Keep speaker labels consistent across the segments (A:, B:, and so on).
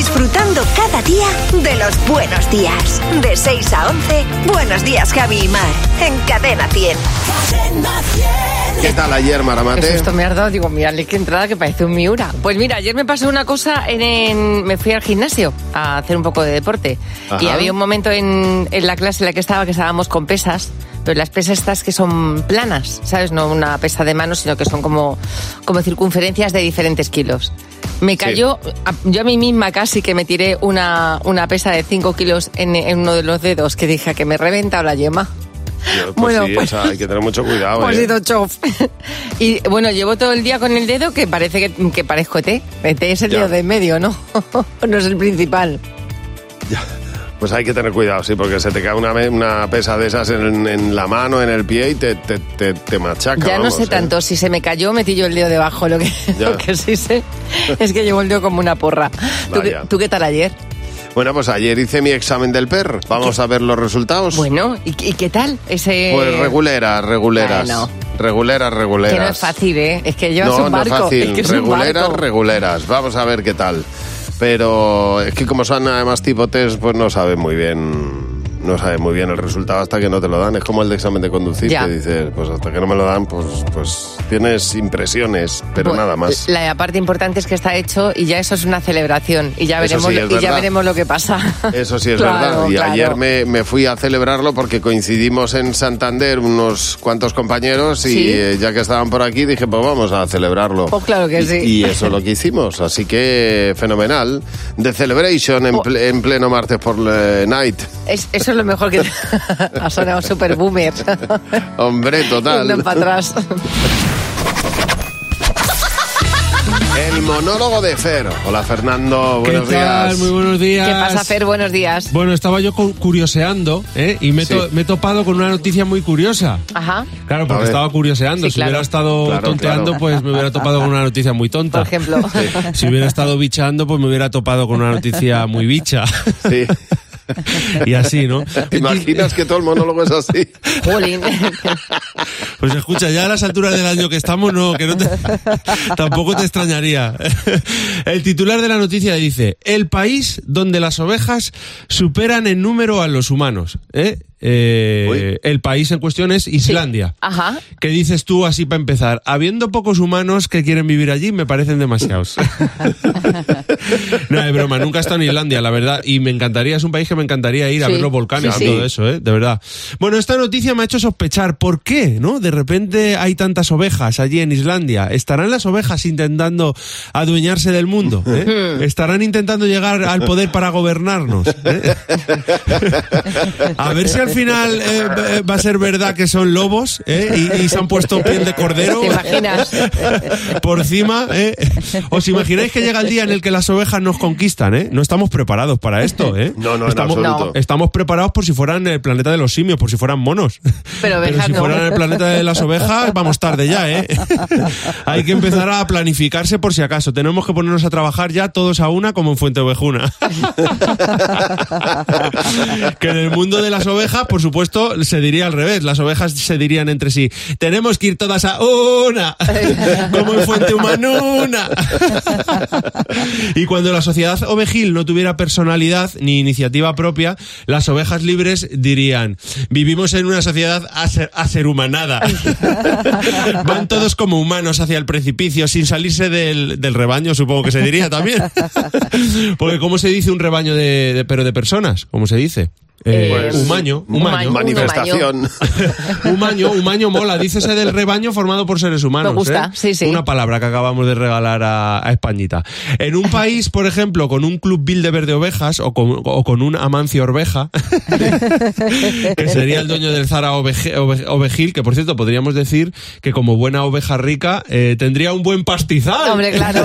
A: disfrutando cada día de los buenos días. De 6 a 11, Buenos Días, Javi y Mar, en Cadena 100.
B: Cadena 100.
C: ¿Qué tal ayer, Maramate?
D: Qué susto me has dado, digo, mírale qué entrada que parece un Miura. Pues mira, ayer me pasó una cosa me fui al gimnasio a hacer un poco de deporte.
C: Ajá.
D: Y había un momento en la clase en la que estábamos con pesas, pero las pesas estas que son planas, ¿sabes? No una pesa de mano, sino que son como circunferencias de diferentes kilos. Me cayó, yo a mí misma casi que me tiré una pesa de 5 kilos en uno de los dedos, que dije que me reventa la yema.
C: Pues
D: bueno,
C: sí,
D: pues,
C: o sea, hay que tener mucho cuidado.
D: Pues he ido chof. Y bueno, llevo todo el día con el dedo que parece que parezco ET. ET es el dedo de en medio, ¿no? No es el principal.
C: Ya. Pues hay que tener cuidado, sí, porque se te cae una pesa de esas en la mano, en el pie y te machaca.
D: Ya no sé tanto, si se me cayó metí yo el dedo debajo, lo que sí sé es que llevo el dedo como una porra. ¿Tú qué tal ayer?
C: Bueno, pues ayer hice mi examen del PER. Vamos a ver los resultados.
D: Bueno, ¿y qué tal?
C: Pues reguleras.
D: Bueno.
C: Reguleras.
D: Que no es fácil, ¿eh? Es que llevas un barco.
C: No es fácil.
D: Es que es un barco.
C: Reguleras. Vamos a ver qué tal. Pero es que como son además tipo test, pues no sabe muy bien el resultado hasta que no te lo dan. Es como el de examen de conducir, que dices, pues hasta que no me lo dan, pues tienes impresiones, pero nada más.
D: La parte importante es que está hecho y ya eso es una celebración y ya veremos lo que pasa.
C: Eso sí es
D: claro,
C: verdad. Y
D: claro.
C: ayer me fui a celebrarlo porque coincidimos en Santander unos cuantos compañeros y ya que estaban por aquí dije, pues vamos a celebrarlo.
D: Pues claro que sí.
C: Y eso es lo que hicimos, así que fenomenal. The Celebration en pleno martes por night.
D: Eso es lo mejor que ha sonado super boomer.
C: Hombre, total.
D: Yendo para atrás.
C: El monólogo de Fer. Hola, Fernando, buenos días.
E: Muy buenos días.
D: ¿Qué pasa, Fer? Buenos días.
E: Bueno, estaba yo curioseando, y me he topado con una noticia muy curiosa.
D: Ajá.
E: Claro, porque estaba curioseando.
D: Sí,
E: si hubiera estado tonteando, pues me hubiera topado con una noticia muy tonta.
D: Por ejemplo.
E: Si hubiera estado bichando, pues me hubiera topado con una noticia muy bicha.
C: Sí.
E: Y así, ¿no?
C: ¿Te imaginas que todo el monólogo es así?
D: Jolín.
E: Pues escucha, ya a las alturas del año que estamos, tampoco te extrañaría. El titular de la noticia dice: el país donde las ovejas superan en número a los humanos. El país en cuestión es Islandia.
D: Sí. Ajá.
E: ¿Qué dices tú así para empezar? Habiendo pocos humanos que quieren vivir allí, me parecen demasiados. No, es broma, nunca he estado en Islandia, la verdad, y es un país que me encantaría ir a ver los volcanes y todo eso, de verdad. Bueno, esta noticia me ha hecho sospechar, ¿por qué, no? De repente hay tantas ovejas allí en Islandia. ¿Estarán las ovejas intentando adueñarse del mundo? ¿Estarán intentando llegar al poder para gobernarnos? A ver si al final va a ser verdad que son lobos y se han puesto piel de cordero.
D: ¿Te imaginas?
E: Por encima. ¿Os imagináis que llega el día en el que las ovejas nos conquistan? No estamos preparados para esto.
C: No, en absoluto.
E: Estamos preparados por si fueran el planeta de los simios, por si fueran monos.
D: Pero
E: si fueran el planeta de las ovejas, vamos tarde ya. Hay que empezar a planificarse por si acaso. Tenemos que ponernos a trabajar ya todos a una como en Fuente Ovejuna. Que en el mundo de las ovejas, por supuesto, se diría al revés. Las ovejas se dirían entre sí: tenemos que ir todas a una, como en Fuente Humanuna. Y cuando la sociedad ovejil no tuviera personalidad ni iniciativa propia, las ovejas libres dirían: vivimos en una sociedad aserhumanada. Van todos como humanos hacia el precipicio sin salirse del rebaño, supongo que se diría también. Porque ¿cómo se dice un rebaño pero de personas? ¿Cómo se dice? Humaño.
C: Manifestación.
E: Humaño mola. Dícese del rebaño formado por seres humanos.
D: Me gusta, sí.
E: Una palabra que acabamos de regalar a Españita. En un país, por ejemplo, con un Club Bilderberg de ovejas o con un Amancio Orveja, que sería el dueño del Zara Ovejil, que por cierto podríamos decir que como buena oveja rica tendría un buen pastizal.
D: Hombre, claro.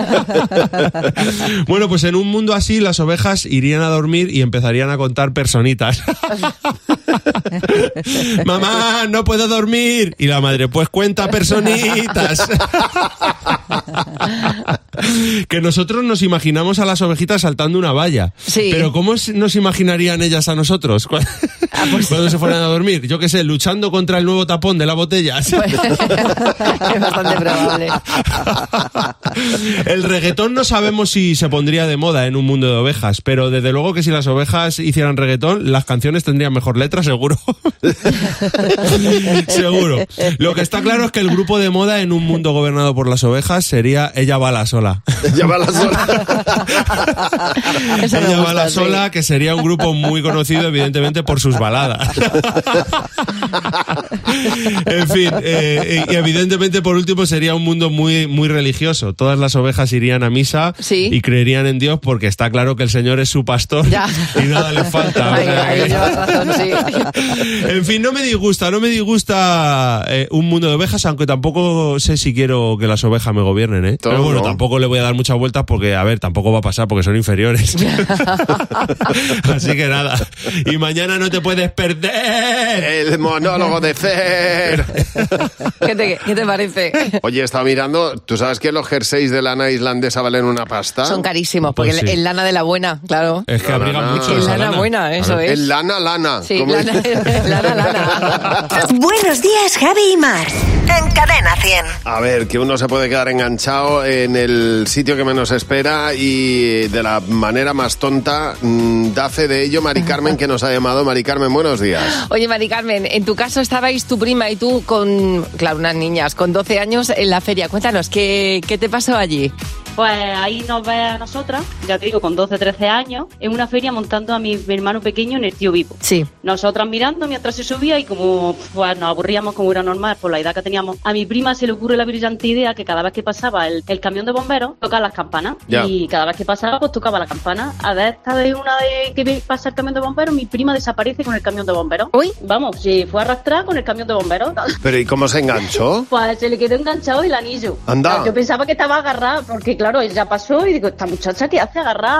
E: Bueno, pues en un mundo así las ovejas irían a dormir y empezarían a contar personitas. Mamá, no puedo dormir. Y la madre, pues cuenta personitas. Que nosotros nos imaginamos a las ovejitas saltando una valla.
D: Sí.
E: Pero ¿cómo nos imaginarían ellas a nosotros cuando se fueran a dormir? Yo qué sé, luchando contra el nuevo tapón de la botella.
D: Es bastante probable.
E: El reggaetón no sabemos si se pondría de moda en un mundo de ovejas, pero desde luego que si las ovejas hicieran reggaetón, las canciones tendrían mejor letra, seguro. Seguro. Lo que está claro es que el grupo de moda en un mundo gobernado por las ovejas sería Ella va la sola.
C: Ella va la sola.
E: Ella va la sola, que sería un grupo muy conocido, evidentemente, por sus baladas. En fin, y evidentemente, por último, sería un mundo muy, muy religioso. Todas las ovejas irían a misa y creerían en Dios porque está claro que el Señor es su pastor y nada le falta.
D: Ahí llevas razón, sí.
E: En fin, no me disgusta un mundo de ovejas, aunque tampoco sé si quiero que las ovejas me gobiernen, ¿eh? Pero bueno, tampoco le voy a dar muchas vueltas porque, a ver, tampoco va a pasar porque son inferiores. Así que nada. Y mañana no te puedes perder
C: el monólogo de Fer.
D: ¿Qué te parece?
C: Oye, estaba mirando, ¿tú sabes que los jerseys de lana islandesa valen una pasta?
D: Son carísimos, porque
E: Pues sí.
D: el lana de la buena, claro.
E: Es que abrigan mucho
D: El
E: esa
D: lana buena, eso es.
C: El lana.
D: Sí,
C: ¿Cómo
D: lana.
A: Buenos días, Javi y Mar. En Cadena 100.
C: A ver, que uno se puede quedar enganchado en el sitio que menos espera y de la manera más tonta. Da fe de ello Mari Carmen, que nos ha llamado. Mari Carmen, buenos días.
D: Oye, Mari Carmen, en tu caso estabais tu prima y tú con, claro, unas niñas con 12 años en la feria. Cuéntanos, ¿qué te pasó allí?
B: Pues ahí nos ve a nosotras, ya te digo, con 12, 13 años, en una feria montando a mi hermano pequeño en el tío Vivo.
D: Sí.
B: Nosotras mirando mientras se subía y como pues, nos aburríamos como era normal por la edad que teníamos, a mi prima se le ocurre la brillante idea que cada vez que pasaba el camión de bomberos, tocaba las campanas.
C: Ya.
B: Y cada vez que pasaba, pues tocaba la campana. A ver, esta vez una vez que pasa el camión de bomberos, mi prima desaparece con el camión de bomberos.
D: Uy.
B: Vamos, se fue arrastrada con el camión de bomberos.
C: Pero ¿y cómo se enganchó?
B: Pues se le quedó enganchado el anillo.
C: Anda.
B: Yo pensaba que estaba agarrada, porque claro, ella pasó y digo, esta muchacha ¿qué hace agarrada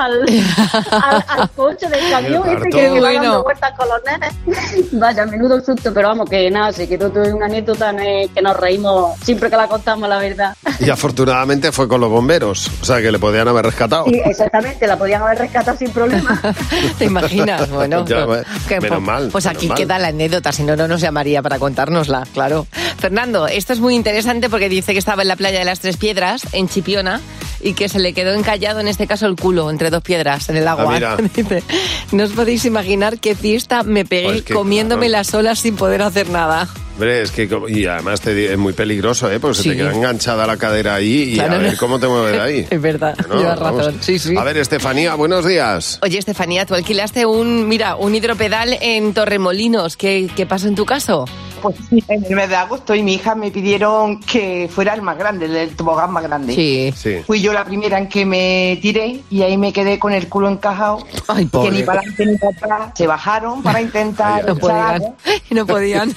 B: al coche del camión
C: Qué
B: que va
D: bueno.
B: dando vueltas con los nenes? Vaya, menudo susto, pero vamos, que nada, se quedó toda una anécdota que nos reímos siempre que la contamos, la verdad.
C: Y afortunadamente fue con los bomberos, o sea que le podían haber rescatado.
B: Sí, exactamente, la podían haber rescatado sin problema.
D: ¿Te imaginas? Bueno,
C: Ya, bueno, menos mal,
D: pues aquí
C: menos mal.
D: queda la anécdota, si no, no nos llamaría para contárnosla, claro. Fernando, esto es muy interesante porque dice que estaba en la playa de las Tres Piedras, en Chipiona, y que se le quedó encallado, en este caso, el culo entre dos piedras en el agua.
C: mira.
D: Dice, no os podéis imaginar qué fiesta me pegué
C: Pues que,
D: comiéndome
C: claro.
D: las olas sin poder hacer nada.
C: Hombre, es que, y además es muy peligroso, ¿eh? Porque
D: Sí.
C: se te queda enganchada la cadera ahí y
D: Claro,
C: a ver
D: no.
C: cómo te mueves de ahí.
D: Es verdad,
C: Bueno,
D: llevas
C: vamos.
D: razón. Sí, sí.
C: A ver, Estefanía, buenos días.
D: Oye, Estefanía, tú alquilaste un hidropedal en Torremolinos. ¿Qué pasó en tu caso?
F: Pues sí, en el mes de agosto y mi hija me pidieron que fuera el más grande, el tobogán más grande.
D: Sí.
C: Sí.
F: Fui yo la primera en que me tiré y ahí me quedé con el culo encajado.
D: Ay,
F: Que
D: pobre.
F: ni para adelante ni para atrás. Se bajaron para intentar
C: Ay,
D: No
F: echar
D: podían.
F: agua.
D: No podían.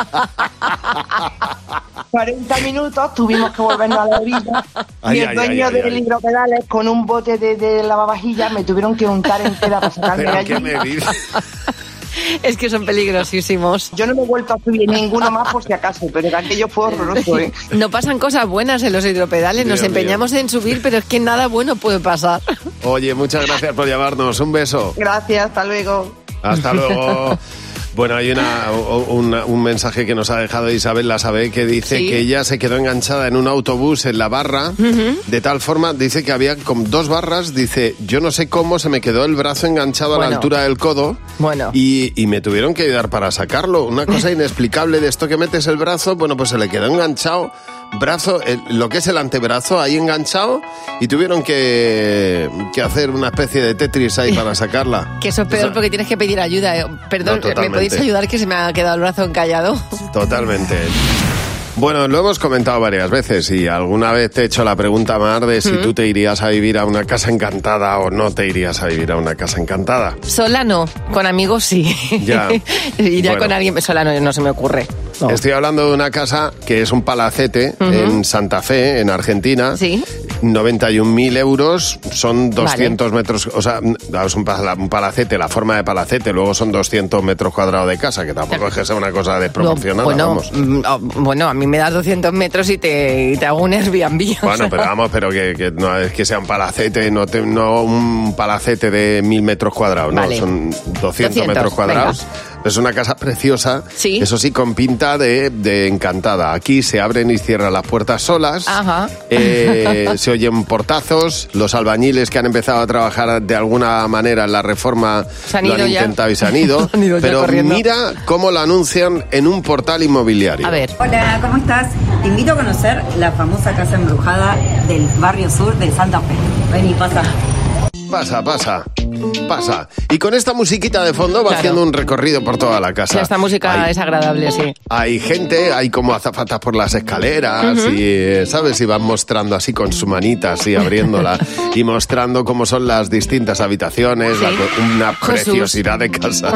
F: 40 minutos tuvimos que volvernos a la orilla.
C: Ay,
F: y el
C: ay,
F: dueño
C: ay, ay,
F: del
C: ay.
F: hidropedales con un bote de lavavajillas me tuvieron que untar entera para sacarme de
C: ¿Pero
F: allí.
C: qué me dices?
D: Es que son peligrosísimos.
F: Yo no me he vuelto a subir ninguno más por si acaso, pero aquello fue horroroso, ¿eh?
D: No pasan cosas buenas en los hidropedales. Nos
C: Dios
D: empeñamos en subir, pero es que nada bueno puede pasar.
C: Oye, muchas gracias por llamarnos. Un beso.
F: Gracias, hasta luego.
C: Hasta luego. Bueno, hay un mensaje que nos ha dejado Isabel La Sabe que dice
D: Sí.
C: que ella se quedó enganchada en un autobús en la barra, de tal forma, dice que había como 2 barras, dice, yo no sé cómo se me quedó el brazo enganchado a la
D: Bueno.
C: altura del codo
D: Bueno.
C: y me tuvieron que ayudar para sacarlo. Una cosa inexplicable de esto que metes el brazo, bueno, pues se le quedó enganchado. Brazo, lo que es el antebrazo ahí enganchado y tuvieron que hacer una especie de Tetris ahí para sacarla.
D: Que eso es peor
C: O sea,
D: porque tienes que pedir ayuda. Perdón,
C: No,
D: ¿me
C: totalmente.
D: podéis ayudar que se me ha quedado el brazo encallado?
C: Totalmente. Bueno, lo hemos comentado varias veces y alguna vez te he hecho la pregunta, Mar, de si tú te irías a vivir a una casa encantada o no te irías a vivir a una casa encantada.
D: Sola no, con amigos sí.
C: Ya.
D: Iría
C: Bueno.
D: con alguien, sola no se me ocurre. No.
C: Estoy hablando de una casa que es un palacete en Santa Fe, en Argentina.
D: Sí.
C: 91.000 euros, son 200 metros, o sea, es un palacete, la forma de palacete, luego son 200 metros cuadrados de casa, que tampoco es que sea una cosa desproporcionada, vamos.
D: Bueno, a mí me das 200 metros y te hago un Airbnb.
C: Bueno, pero vamos, pero que no es que sea un palacete, no un palacete de 1.000 metros cuadrados,
D: vale.
C: No, son 200 metros cuadrados. Venga. Es una casa preciosa, ¿sí? Eso sí, con pinta de encantada. Aquí se abren y cierran las puertas solas.
D: Ajá.
C: Se oyen portazos. Los albañiles que han empezado a trabajar de alguna manera en la reforma lo han intentado y se han ido. Pero mira cómo lo anuncian en un portal inmobiliario.
D: A ver.
G: Hola, ¿cómo estás? Te invito a conocer la famosa casa embrujada del barrio sur de Santa Fe. Ven y pasa.
C: Pasa. Y con esta musiquita de fondo va haciendo un recorrido por toda la casa.
D: Esta música es agradable, sí.
C: Hay gente, hay como azafatas por las escaleras y, ¿sabes? Y van mostrando así con su manita, así abriéndola y mostrando cómo son las distintas habitaciones, ¿sí? Una preciosidad de casa.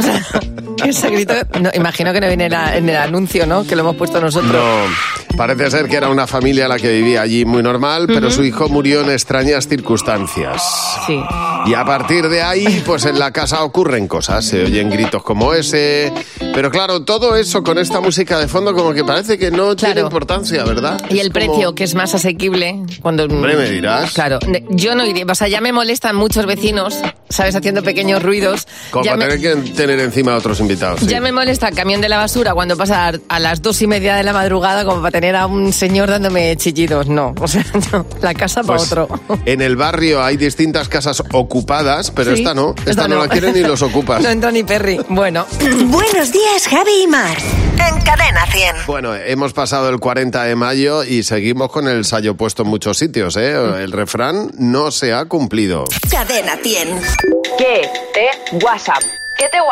D: Ese grito, no, imagino que no viene en el anuncio, ¿no? Que lo hemos puesto nosotros.
C: No, parece ser que era una familia la que vivía allí muy normal, pero su hijo murió en extrañas circunstancias.
D: Sí.
C: Y a partir de ahí, pues en la casa ocurren cosas, se oyen gritos como ese, pero claro, todo eso con esta música de fondo como que parece que no tiene importancia, ¿verdad?
D: Y el precio, que es más asequible.
C: Hombre, me dirás.
D: Claro, yo no iría, o sea, ya me molestan muchos vecinos, ¿sabes? Haciendo pequeños ruidos.
C: Como para tener que tener encima a otros invitados. Sí.
D: Ya me molesta el camión de la basura cuando pasa a las 2:30 de la madrugada como para tener a un señor dándome chillidos. No, o sea, no, la casa para otro.
C: En el barrio hay distintas casas ocupadas, pero esta no la quieren ni los ocupas.
D: No entra ni Perry. Bueno.
A: Buenos días, Javi y Mar. En Cadena 100.
C: Bueno, hemos pasado el 40 de mayo y seguimos con el sayo puesto en muchos sitios, ¿eh? El refrán no se ha cumplido.
A: Cadena 100.
H: ¿Qué te WhatsApp? ¿Qué te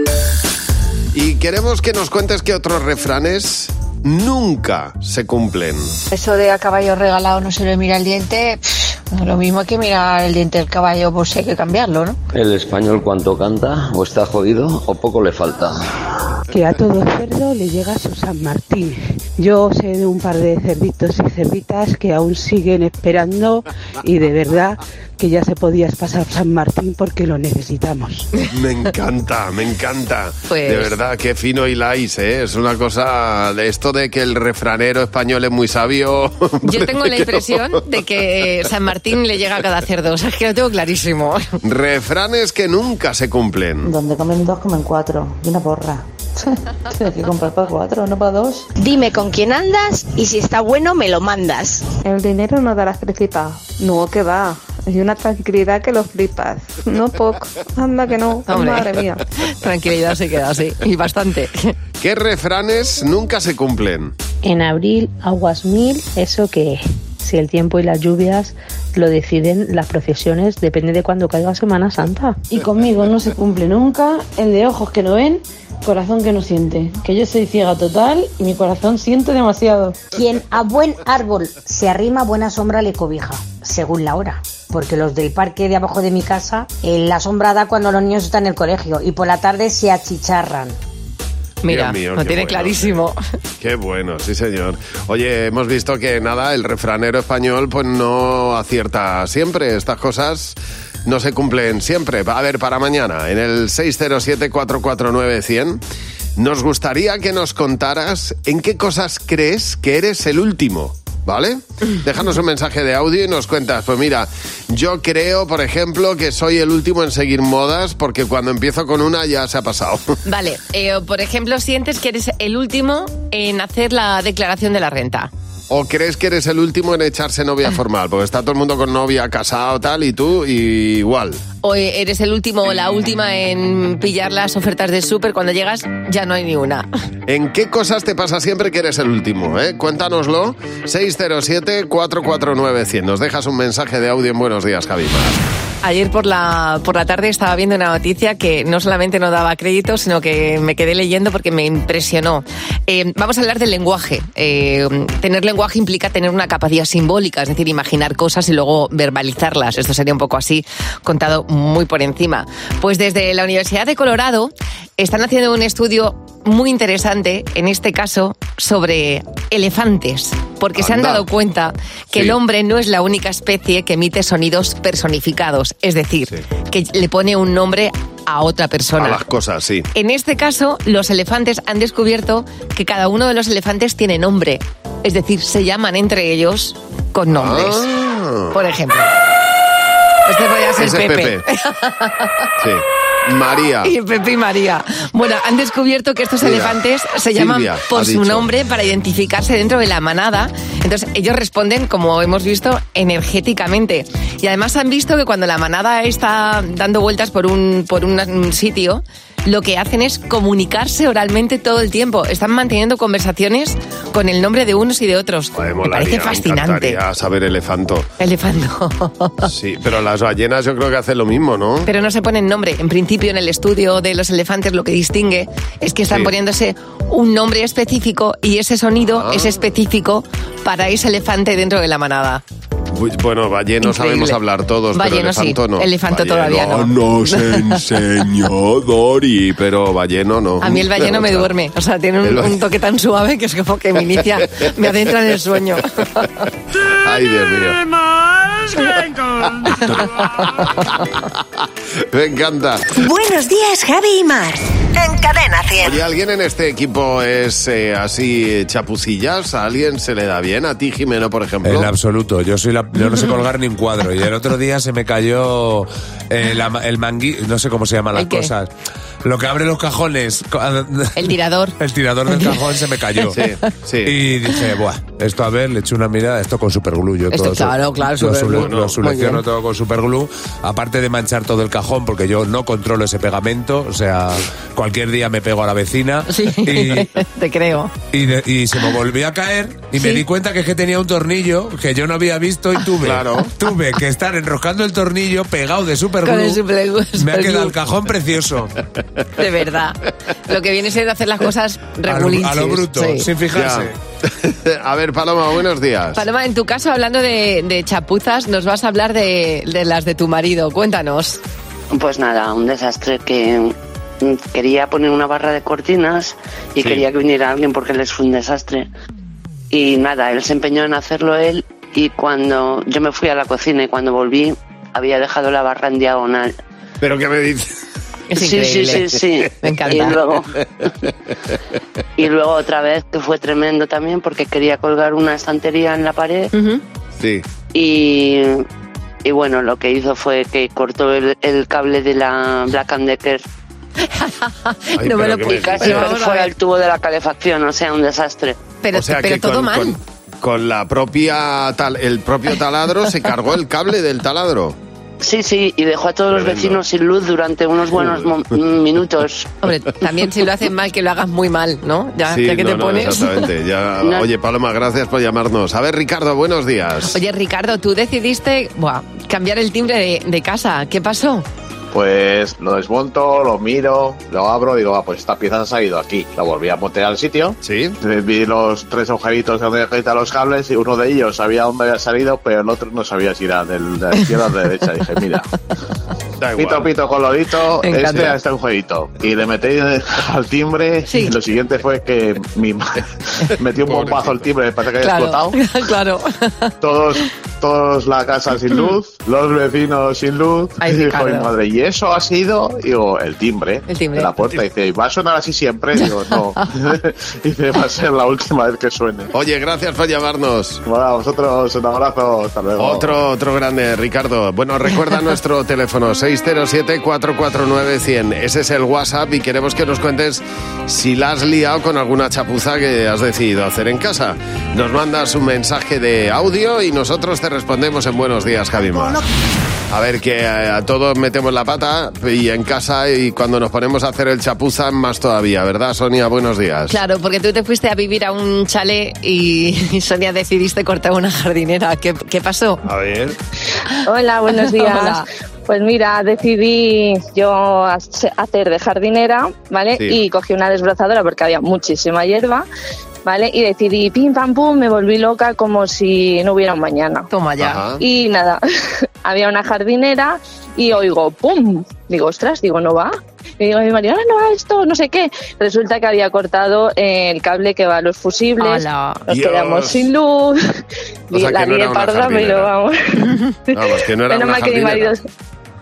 H: WhatsApp?
C: Y queremos que nos cuentes qué otros refranes nunca se cumplen.
I: Eso de a caballo regalado no se le mira el diente, lo mismo que mirar el diente del caballo, pues hay que cambiarlo, ¿no?
J: El español cuanto canta, o está jodido o poco le falta.
K: Que a todo cerdo le llega su San Martín. Yo sé de un par de cerditos y cerditas que aún siguen esperando y de verdad que ya se podía pasar San Martín porque lo necesitamos.
C: Me encanta.
D: Pues...
C: De verdad, qué fino hiláis, ¿eh? Es una cosa de esto de que el refranero español es muy sabio.
D: Yo tengo la impresión de que San Martín le llega a cada cerdo, o sea, es que lo tengo clarísimo.
C: Refranes que nunca se cumplen.
L: Donde comen dos, comen cuatro. Y una porra. Tienes que comprar para 4, no para 2.
M: Dime con quién andas y si está bueno me lo mandas.
N: El dinero no da la felicidad. No, que va. Hay una tranquilidad que lo flipas. No poco. Anda que no.
D: Hombre,
N: madre mía.
D: Tranquilidad se queda así. Y bastante.
C: ¿Qué refranes nunca se cumplen?
O: En abril, aguas mil, ¿eso qué es? Si el tiempo y las lluvias lo deciden las procesiones, depende de cuándo caiga Semana Santa.
P: Y conmigo no se cumple nunca el de ojos que no ven, corazón que no siente. Que yo soy ciega total y mi corazón siente demasiado.
Q: Quien a buen árbol se arrima, buena sombra le cobija, según la hora. Porque los del parque de abajo de mi casa, la sombra da cuando los niños están en el colegio y por la tarde se achicharran.
D: Mira,
C: Dios mío,
D: lo tiene clarísimo.
C: Qué bueno, sí señor. Oye, hemos visto que nada, el refranero español pues no acierta siempre. Estas cosas no se cumplen siempre. A ver, para mañana, en el 607-449-100, nos gustaría que nos contaras en qué cosas crees que eres el último. ¿Vale? Déjanos un mensaje de audio y nos cuentas. Pues mira, yo creo, por ejemplo, que soy el último en seguir modas porque cuando empiezo con una ya se ha pasado.
D: Vale, por ejemplo, sientes que eres el último en hacer la declaración de la renta.
C: ¿O crees que eres el último en echarse novia formal? Porque está todo el mundo con novia, casado, tal, y tú igual.
D: O eres el último o la última en pillar las ofertas de súper, cuando llegas ya no hay ni una.
C: ¿En qué cosas te pasa siempre que eres el último? Cuéntanoslo. 607-449-100. Nos dejas un mensaje de audio en Buenos Días, Javi.
D: Ayer por la tarde estaba viendo una noticia que no solamente no daba crédito, sino que me quedé leyendo porque me impresionó. Vamos a hablar del lenguaje. Tener lenguaje implica tener una capacidad simbólica, es decir, imaginar cosas y luego verbalizarlas. Esto sería un poco así, contado muy por encima. Pues desde la Universidad de Colorado están haciendo un estudio muy interesante, en este caso, sobre elefantes. Porque se han dado cuenta que el hombre no es la única especie que emite sonidos personificados. Es decir, que le pone un nombre a otra persona.
C: A las cosas, sí.
D: En este caso, los elefantes han descubierto que cada uno de los elefantes tiene nombre. Es decir, se llaman entre ellos con nombres. Por ejemplo, este podría ser Pepe.
C: Sí. María.
D: Y Pepe y María. Bueno, han descubierto que estos elefantes se llaman
C: Silvia,
D: por su nombre para identificarse dentro de la manada. Entonces, ellos responden, como hemos visto, energéticamente. Y además han visto que cuando la manada está dando vueltas por un sitio, lo que hacen es comunicarse oralmente todo el tiempo. Están manteniendo conversaciones con el nombre de unos y de otros. Me parece fascinante.
C: Me saber elefanto.
D: Elefanto.
C: Sí, pero las ballenas yo creo que hacen lo mismo, ¿no?
D: Pero no se ponen nombre. En principio, en el estudio de los elefantes lo que distingue es que están poniéndose un nombre específico y ese sonido es específico para ese elefante dentro de la manada.
C: Bueno, balleno sabemos hablar todos,
D: balleno,
C: pero elefanto
D: sí.
C: no.
D: Elefanto todavía no.
C: Nos enseñó Dori, pero balleno no.
D: A mí el balleno me duerme. O sea, tiene un toque tan suave que es como que me inicia, me adentra en el sueño.
C: Ay, Dios mío. Me encanta.
A: Buenos días, Javi y Mar. En Cadena 100.
C: Oye, ¿alguien en este equipo es así chapucillas? ¿A alguien se le da bien? ¿A ti, Jimeno, por ejemplo?
R: En absoluto. Yo no sé colgar ni un cuadro. Y el otro día se me cayó el mangui... No sé cómo se llaman las cosas. Lo que abre los cajones.
D: El tirador.
R: El tirador del cajón se me cayó.
C: Sí.
R: Y dije, buah, esto a ver, le eché una mirada, esto con superglue. Yo
D: esto,
R: todo
D: claro,
R: lo selecciono todo con superglue. Aparte de manchar todo el cajón, porque yo no controlo ese pegamento. O sea, cualquier día me pego a la vecina.
D: Sí, te creo.
R: Y se me volvió a caer y me di cuenta que tenía un tornillo que yo no había visto y tuve que estar enroscando el tornillo pegado de superglue. Me ha quedado el cajón precioso.
D: De verdad. Lo que viene siendo hacer las cosas regulinchis.
R: A lo bruto, sin fijarse.
C: A ver, Paloma, buenos días.
D: Paloma, en tu caso, hablando de chapuzas, nos vas a hablar de las de tu marido. Cuéntanos.
S: Pues nada, un desastre que quería poner una barra de cortinas y quería que viniera alguien porque él es un desastre. Y nada, él se empeñó en hacerlo él y cuando yo me fui a la cocina y cuando volví había dejado la barra en diagonal.
C: ¿Pero qué me dices?
D: Es increíble.
S: Sí.
D: Me encanta.
S: Y luego otra vez, que fue tremendo también, porque quería colgar una estantería en la pared.
C: Sí.
S: Y bueno, lo que hizo fue que cortó el cable de la Black & Decker.
D: No me lo puedo
S: casi fuera el tubo de la calefacción, o sea, un desastre.
D: Pero todo mal.
C: Con la propia el propio taladro se cargó el cable del taladro.
S: Sí, y dejó a todos los vecinos sin luz durante unos buenos minutos.
D: Hombre, también si lo haces mal, que lo hagas muy mal, ¿no? Ya que te pones.
C: Exactamente. Oye, Paloma, gracias por llamarnos. A ver, Ricardo, buenos días.
D: Oye, Ricardo, tú decidiste cambiar el timbre de casa. ¿Qué pasó?
T: Pues lo desmonto, lo miro, lo abro, digo, pues esta pieza se ha ido aquí. La volví a montar al sitio.
C: Sí.
T: Vi los 3 agujeritos donde había los cables y uno de ellos sabía dónde había salido, pero el otro no sabía si era de la izquierda o de la derecha. Dije, mira, pito, colorito, este agujerito. Y le metí al timbre y lo siguiente fue que metí un bombazo al timbre, me parece que había explotado.
D: Claro.
T: Todos la casa sin luz, los vecinos sin luz.
D: Ay,
T: y dijo mi madre, ¿y eso ha sido? Digo, el timbre de la puerta. Y dice, ¿va a sonar así siempre? Digo, no. Dice, va a ser la última vez que suene.
C: Oye, gracias por llamarnos.
T: Bueno, a vosotros un abrazo, hasta luego.
C: Otro grande, Ricardo. Bueno, recuerda nuestro teléfono 607-449-100. Ese es el WhatsApp y queremos que nos cuentes si la has liado con alguna chapuza que has decidido hacer en casa. Nos mandas un mensaje de audio y nosotros te respondemos en Buenos Días, Javi Mar. A ver, que a todos metemos la pata y en casa, y cuando nos ponemos a hacer el chapuza más todavía, ¿verdad, Sonia? Buenos días.
D: Claro, porque tú te fuiste a vivir a un chalet y Sonia, decidiste cortar una jardinera. ¿Qué pasó?
C: A ver.
N: Hola, buenos días.
D: Hola.
N: Pues mira, decidí yo hacer de jardinera, ¿vale? Sí. Y cogí una desbrozadora porque había muchísima hierba ¿vale? Y decidí, pim, pam, pum, me volví loca como si no hubiera un mañana.
D: Toma ya.
C: Ajá.
N: Y nada, había una jardinera y oigo, ¡pum! Digo, ostras, digo, ¿no va? Y digo a mi marido, no va esto, no sé qué. Resulta que había cortado el cable que va a los fusibles.
D: ¡Hala!
N: Nos
C: Dios.
N: quedamos sin luz.
C: O sea,
N: La
C: que no
N: lié
C: era una
N: parda,
C: jardinera.
N: pero vamos.
C: Vamos, que no era
N: Menos
C: una
N: mal que mi
C: jardinera.
N: marido...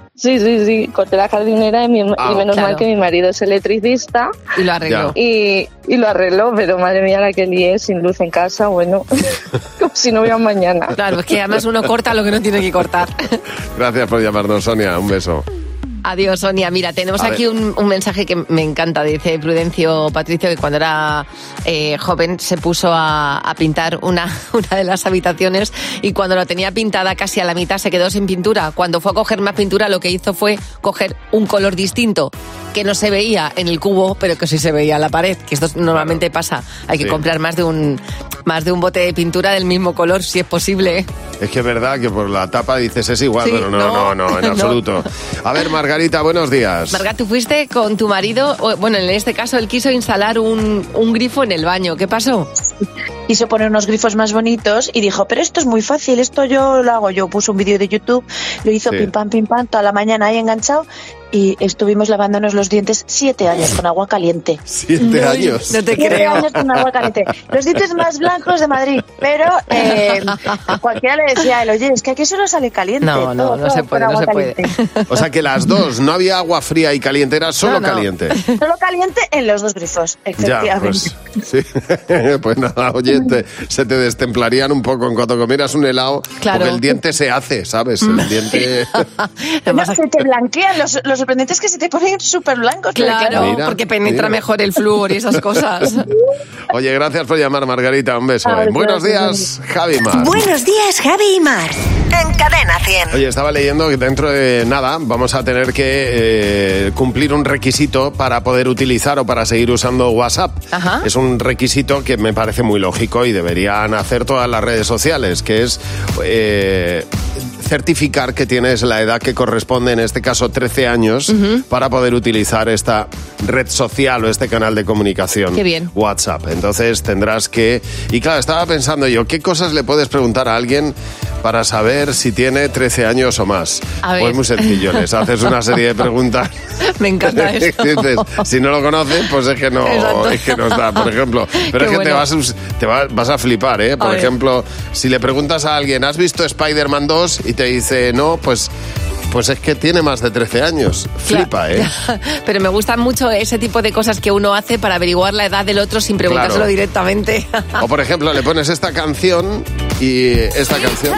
N: Sí, corté la jardinera y menos
D: claro.
N: mal que mi marido es electricista
D: Y lo arregló.
N: y lo arregló, pero madre mía la que lié sin luz en casa, bueno, como si no hubiera un mañana.
D: Claro, es que además uno corta lo que no tiene que cortar.
C: Gracias por llamarnos, Sonia. Un beso.
D: Adiós, Sonia. Mira, tenemos
C: A
D: aquí
C: ver.
D: un mensaje que me encanta. Dice Prudencio Patricio que cuando era joven se puso a pintar una de las habitaciones y cuando la tenía pintada casi a la mitad se quedó sin pintura. Cuando fue a coger más pintura lo que hizo fue coger un color distinto que no se veía en el cubo, pero que sí se veía en la pared, que esto normalmente pasa. Hay que
C: Sí.
D: comprar más de un bote de pintura del mismo color, si es posible.
C: Es que es verdad que por la tapa dices es igual,
D: Sí,
C: pero no, en
D: no.
C: absoluto. A ver, Margarita, buenos días.
D: Marga, tú fuiste con tu marido, bueno, en este caso él quiso instalar un grifo en el baño. ¿Qué pasó?
U: Quiso poner unos grifos más bonitos y dijo, pero esto es muy fácil, esto yo lo hago. Yo puse un vídeo de YouTube, lo hizo
C: Sí.
U: pim pam, toda la mañana ahí enganchado y estuvimos lavándonos los dientes 7 años con agua caliente.
C: 7 años.
D: No te
U: 7
D: creo.
U: años con agua caliente. Los dientes más blancos de Madrid, pero cualquiera le decía a él, oye, es que aquí solo sale caliente.
D: No se
U: con
D: puede, no
U: agua
D: se puede.
U: caliente.
C: O sea que las dos, no había agua fría y caliente, era solo
D: No.
C: caliente.
U: Solo caliente en los dos grifos,
C: Ya,
U: efectivamente.
C: pues sí. Pues nada, oye, se te destemplarían un poco en cuanto comieras un helado,
D: Claro.
C: porque el diente se hace, ¿sabes? El diente...
U: No, se te blanquean, lo sorprendente es que se te ponen súper blancos.
D: Claro,
C: Mira,
D: porque penetra
C: mira.
D: mejor el flúor y esas cosas.
C: Oye, gracias por llamar, Margarita, un beso.
U: Ay,
C: Buenos
U: gracias.
C: días, Javi Mar.
A: Buenos días, Javi y Mar. En Cadena 100.
C: Oye, estaba leyendo que dentro de nada vamos a tener que cumplir un requisito para poder utilizar o para seguir usando WhatsApp.
D: Ajá.
C: Es un requisito que me parece muy lógico y deberían hacer todas las redes sociales, que es certificar que tienes la edad que corresponde, en este caso 13 años, para poder utilizar esta red social o este canal de comunicación.
D: Qué bien.
C: WhatsApp. Entonces tendrás que... Y claro, estaba pensando yo, ¿qué cosas le puedes preguntar a alguien para saber si tiene 13 años o más?
D: A ver.
C: Pues muy sencillo, les haces una serie de preguntas.
D: Me encanta eso.
C: Dices, si no lo conoces, pues es que no
D: Exacto.
C: está, por ejemplo. Pero
D: Qué
C: es que
D: bueno.
C: vas a flipar, ¿eh? Por
D: A ver.
C: ejemplo, si le preguntas a alguien, ¿has visto Spider-Man 2? Y te dice, no, pues es que tiene más de 13 años. Flipa, ¿eh?
D: Pero me gustan mucho ese tipo de cosas que uno hace para averiguar la edad del otro sin preguntárselo
C: Claro.
D: directamente.
C: O por ejemplo, le pones esta canción y esta canción.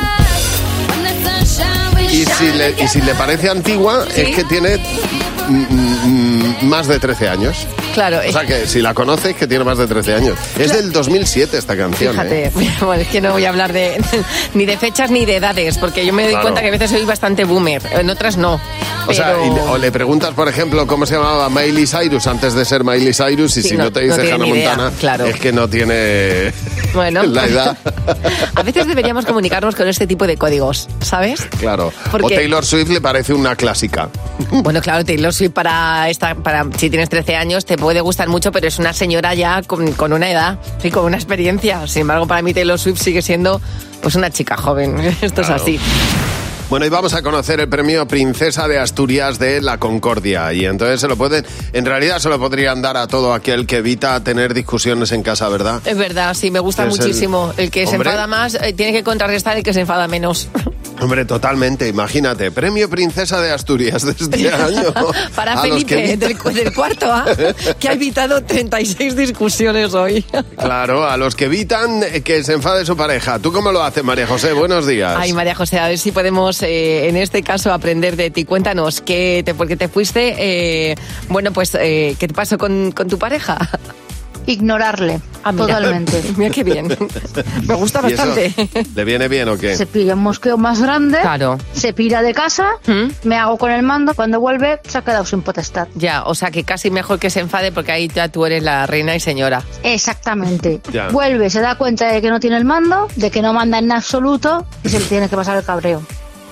C: Y si le parece antigua,
D: ¿Sí?
C: es que tiene más de 13 años.
D: Claro,
C: O sea que si la conoces, que tiene más de 13 años. Es del 2007 esta canción.
D: fíjate, bueno, es que no voy a hablar ni de fechas ni de edades, porque yo me doy
C: Claro.
D: cuenta que a veces soy bastante boomer, en otras no.
C: O sea,
D: pero-
C: o le preguntas, por ejemplo, cómo se llamaba Miley Cyrus antes de ser Miley Cyrus, y
D: Sí,
C: si
D: no-
C: no te
D: no
C: dice
D: tiene
C: Hannah
D: ni idea,
C: Montana,
D: claro.
C: es que no tiene
D: Bueno.
C: la edad.
D: A veces deberíamos comunicarnos con este tipo de códigos, ¿sabes?
C: Claro.
D: Porque-
C: O Taylor Swift le parece una clásica.
D: Bueno, claro, Taylor Swift para si tienes 13 años te puede gustar mucho, pero es una señora ya con una edad y con una experiencia. Sin embargo, para mí Taylor Swift sigue siendo pues una chica joven. Esto
C: Claro.
D: es así.
C: Bueno, y vamos a conocer el premio Princesa de Asturias de la Concordia. Y entonces en realidad se lo podrían dar a todo aquel que evita tener discusiones en casa, ¿verdad?
D: Es verdad, sí, me gusta
C: Es
D: muchísimo. El que se
C: Hombre.
D: enfada más tiene que contrarrestar el que se enfada menos.
C: Hombre, totalmente, imagínate. Premio Princesa de Asturias de este año.
D: Para
C: A los que
D: Felipe,
C: evitan-
D: del cuarto A, que ha evitado 36 discusiones hoy.
C: Claro, a los que evitan que se enfade su pareja. ¿Tú cómo lo haces, María José? Buenos días.
D: Ay, María José, a ver si podemos, en este caso, aprender de ti. Cuéntanos, ¿por qué te fuiste? ¿Qué te pasó con tu pareja?
V: Ignorarle,
D: Mira.
V: totalmente.
D: Mira qué bien. Me gusta
C: ¿Y eso
D: bastante.
C: le viene bien o qué?
V: Se pilla un mosqueo más grande,
D: Claro.
V: se pira de casa, me hago con el mando, cuando vuelve se ha quedado sin potestad.
D: Ya, o sea que casi mejor que se enfade porque ahí ya tú eres la reina y señora.
V: Exactamente.
C: Ya.
V: Vuelve, se da cuenta de que no tiene el mando, de que no manda en absoluto y se le tiene que pasar el cabreo.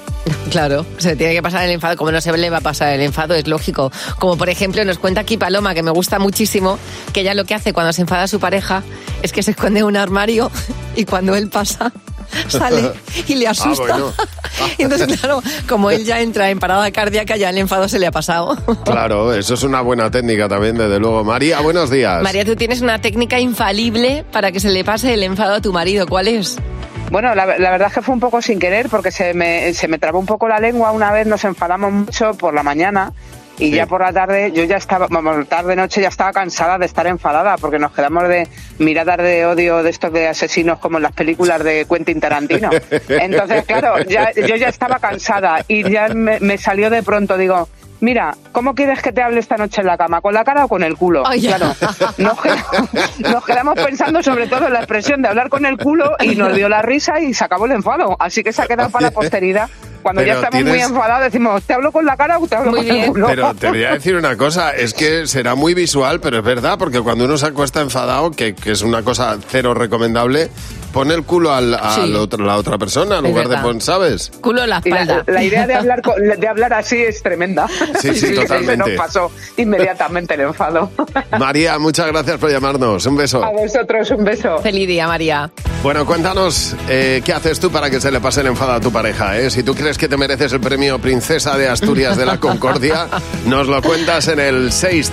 D: Claro, se tiene que pasar el enfado. Como no se le va a pasar el enfado, es lógico. Como por ejemplo nos cuenta aquí Paloma, que me gusta muchísimo, que ella lo que hace cuando se enfada a su pareja es que se esconde en un armario y cuando él pasa sale y le asusta.
C: Bueno.
D: Y entonces, claro, como él ya entra en parada cardíaca, ya el enfado se le ha pasado.
C: Claro, eso es una buena técnica también, desde luego. María, buenos días.
D: María, tú tienes una técnica infalible para que se le pase el enfado a tu marido. ¿Cuál es?
B: Bueno, la verdad es que fue un poco sin querer porque se me trabó un poco la lengua. Una vez nos enfadamos mucho por la mañana y ya por la tarde, yo ya estaba, tarde-noche ya estaba cansada de estar enfadada porque nos quedamos de miradas de odio de estos de asesinos como en las películas de Quentin Tarantino. Entonces, claro, yo ya estaba cansada y ya me salió de pronto, digo... Mira, ¿cómo quieres que te hable esta noche en la cama? ¿Con la cara o con el culo?
D: Ay,
B: claro, nos quedamos pensando sobre todo en la expresión de hablar con el culo y nos dio la risa y se acabó el enfado. Así que se ha quedado para la posteridad. Cuando ya estamos muy enfadados decimos, ¿te hablo con la cara o te hablo con el culo?
C: Pero te voy a decir una cosa, es que será muy visual, pero es verdad, porque cuando uno se acuesta enfadado, que es una cosa cero recomendable, pone el culo a la otra persona en lugar de poner, ¿sabes?
D: Culo en la espalda.
B: La idea de hablar así es tremenda.
C: Sí, totalmente.
B: Se nos pasó inmediatamente el enfado.
C: María, muchas gracias por llamarnos. Un beso.
B: A vosotros, un beso.
D: Feliz día, María.
C: Bueno, cuéntanos, ¿qué haces tú para que se le pase el enfado a tu pareja? Si tú crees que te mereces el premio Princesa de Asturias de la Concordia, nos lo cuentas en el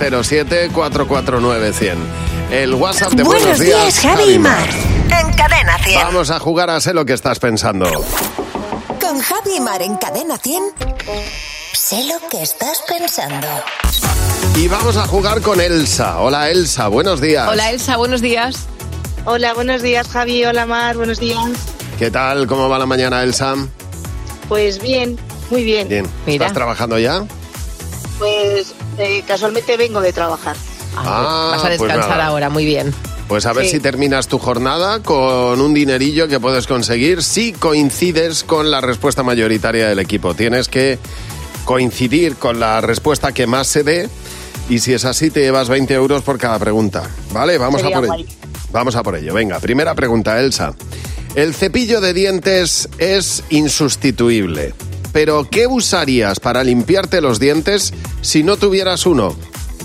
C: 607-449-100. El WhatsApp de
A: Buenos días, Javi y Mar. En Cadena 100.
C: Vamos a jugar a Sé lo que estás pensando.
A: Con Javi y Mar en Cadena 100. Sé lo que estás pensando.
C: Y vamos a jugar con Elsa. Hola, Elsa, buenos días.
D: Hola, Elsa, buenos días.
E: Hola, buenos días, Javi. Hola, Mar, buenos días.
C: ¿Qué tal? ¿Cómo va la mañana, Elsa?
E: Pues bien, muy bien.
C: Bien. ¿Estás trabajando ya?
E: Pues casualmente vengo de trabajar.
D: Vas a descansar ahora, muy bien.
C: Pues a ver si terminas tu jornada con un dinerillo que puedes conseguir si coincides con la respuesta mayoritaria del equipo. Tienes que coincidir con la respuesta que más se dé y si es así te llevas 20 euros por cada pregunta. ¿Vale? Vamos a por ello. Vamos a por ello. Venga, primera pregunta, Elsa. El cepillo de dientes es insustituible, pero ¿qué usarías para limpiarte los dientes si no tuvieras uno?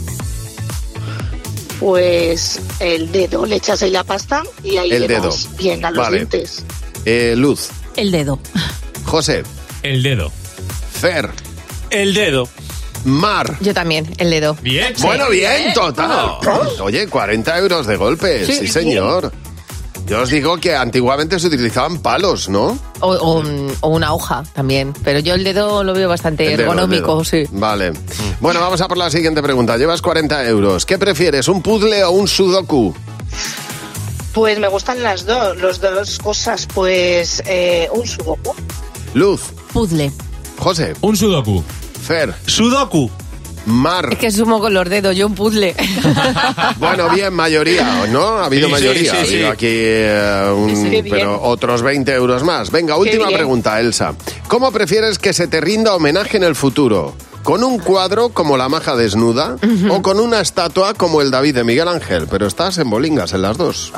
E: Pues el dedo, le echas ahí la pasta y ahí le das bien a los dientes.
C: Luz.
D: El dedo.
C: José.
W: El dedo.
C: Fer.
W: El dedo.
C: Mar.
D: Yo también, el dedo.
W: Bien.
C: Bueno, bien, total. Oye, 40 euros de golpe, sí señor. Yo os digo que antiguamente se utilizaban palos, ¿no?
D: O una hoja también. Pero yo el dedo lo veo bastante ergonómico, sí.
C: Vale. Bueno, vamos a por la siguiente pregunta. Llevas 40 euros. ¿Qué prefieres, un puzzle o un sudoku?
E: Pues me gustan las dos cosas. Pues un sudoku.
C: Luz.
D: Puzzle.
C: José.
W: Un sudoku.
C: Fer.
W: Sudoku.
C: Mar.
D: Es que sumo con los dedos, yo un puzzle.
C: Bueno, bien, mayoría, ¿no? Ha habido mayoría. Ha habido aquí pero otros 20 euros más. Venga, última pregunta, Elsa. ¿Cómo prefieres que se te rinda homenaje en el futuro? ¿Con un cuadro como la maja desnuda o con una estatua como el David de Miguel Ángel? Pero estás en bolingas en las dos.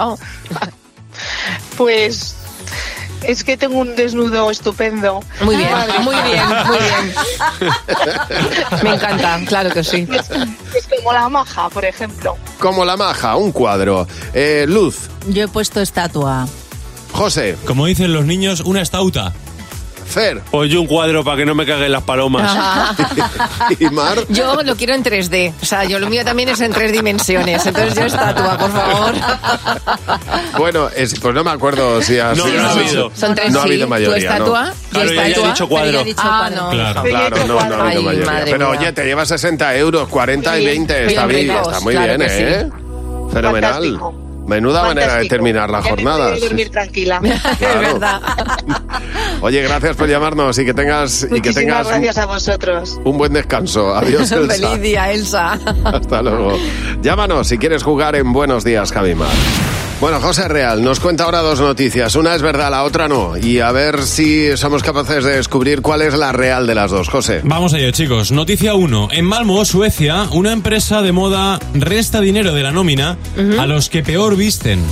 E: Pues... es que tengo un desnudo estupendo.
D: Muy bien, muy bien, muy bien. Me encanta, claro que sí.
E: Es como la maja, por ejemplo.
C: Como la maja, un cuadro. Luz.
X: Yo he puesto estatua.
C: José.
W: Como dicen los niños, una estauta.
C: Fer.
Y: Pues yo un cuadro para que no me caguen las palomas.
C: ¿Y Mar?
D: Yo lo quiero en 3D. O sea, lo mío también es en 3 dimensiones. Entonces yo estatua, por favor.
C: Bueno, pues no me acuerdo si ha
Y: sido. No ha habido.
D: Son 3,
C: no ha habido mayoría.
D: ¿Tu estatua?
C: ¿No?
Y: Claro, ya he dicho cuadro.
D: No.
C: Claro, no ha habido mayoría. Pero oye, te llevas 60 euros, 40 y 20. Está bien, está muy bien, ¿eh? Fenomenal.
E: Fantástico.
C: Menuda manera de terminar la jornada.
E: Ya me dormir tranquila.
C: Claro.
D: Es verdad.
C: Oye, gracias por llamarnos y que tengas
E: gracias a vosotros.
C: Un buen descanso. Adiós, Elsa.
D: Feliz día, Elsa.
C: Hasta luego. Llámanos si quieres jugar en Buenos Días, Javi Mar. Bueno, José Real nos cuenta ahora 2 noticias. Una es verdad, la otra no. Y a ver si somos capaces de descubrir cuál es la real de las dos. José.
W: Vamos allá, chicos. Noticia 1. En Malmö, Suecia, una empresa de moda resta dinero de la nómina a los que peor visten.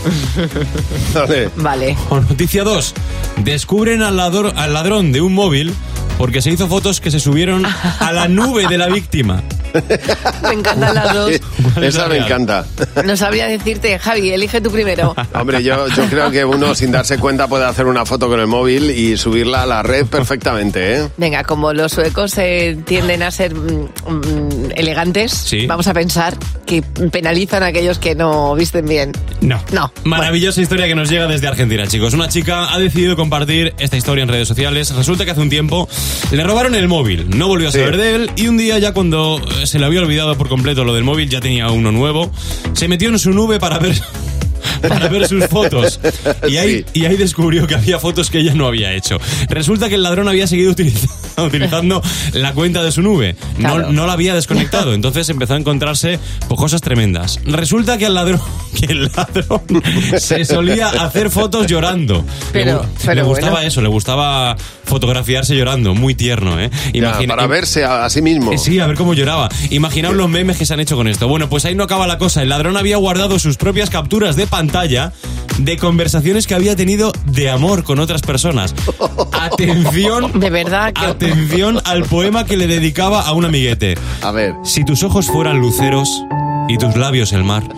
C: Vale.
D: Vale.
W: O noticia 2. Descubren al ladrón de un móvil porque se hizo fotos que se subieron a la nube de la víctima.
D: Me encantan las dos.
C: Esa me encanta.
D: No sabría decirte, Javi, elige tú primero.
C: Hombre, yo creo que uno sin darse cuenta puede hacer una foto con el móvil y subirla a la red perfectamente, ¿eh?
D: Venga, como los suecos tienden a ser elegantes,
W: sí,
D: vamos a pensar que penalizan a aquellos que no visten bien.
W: No. Maravillosa
D: bueno.
W: historia que nos llega desde Argentina, chicos. Una chica ha decidido compartir esta historia en redes sociales. Resulta que hace un tiempo le robaron el móvil, no volvió a saber de él, y un día, ya cuando se le había olvidado por completo lo del móvil, ya tenía uno nuevo, se metió en su nube para ver sus fotos y ahí descubrió que había fotos que ella no había hecho. Resulta que el ladrón había seguido utilizando la cuenta de su nube, no la había desconectado, entonces empezó a encontrarse cosas tremendas. Resulta que el ladrón se solía hacer fotos llorando, pero le gustaba bueno. Eso, le gustaba fotografiarse llorando, muy tierno, ¿eh?
C: Para verse a sí mismo.
W: Sí, a ver cómo lloraba. Imaginaos los memes que se han hecho con esto. Bueno, pues ahí no acaba la cosa. El ladrón había guardado sus propias capturas de pantalla de conversaciones que había tenido de amor con otras personas. Atención,
D: de verdad que...
W: atención al poema que le dedicaba a un amiguete.
C: A ver.
W: Si tus ojos fueran luceros y tus labios el mar.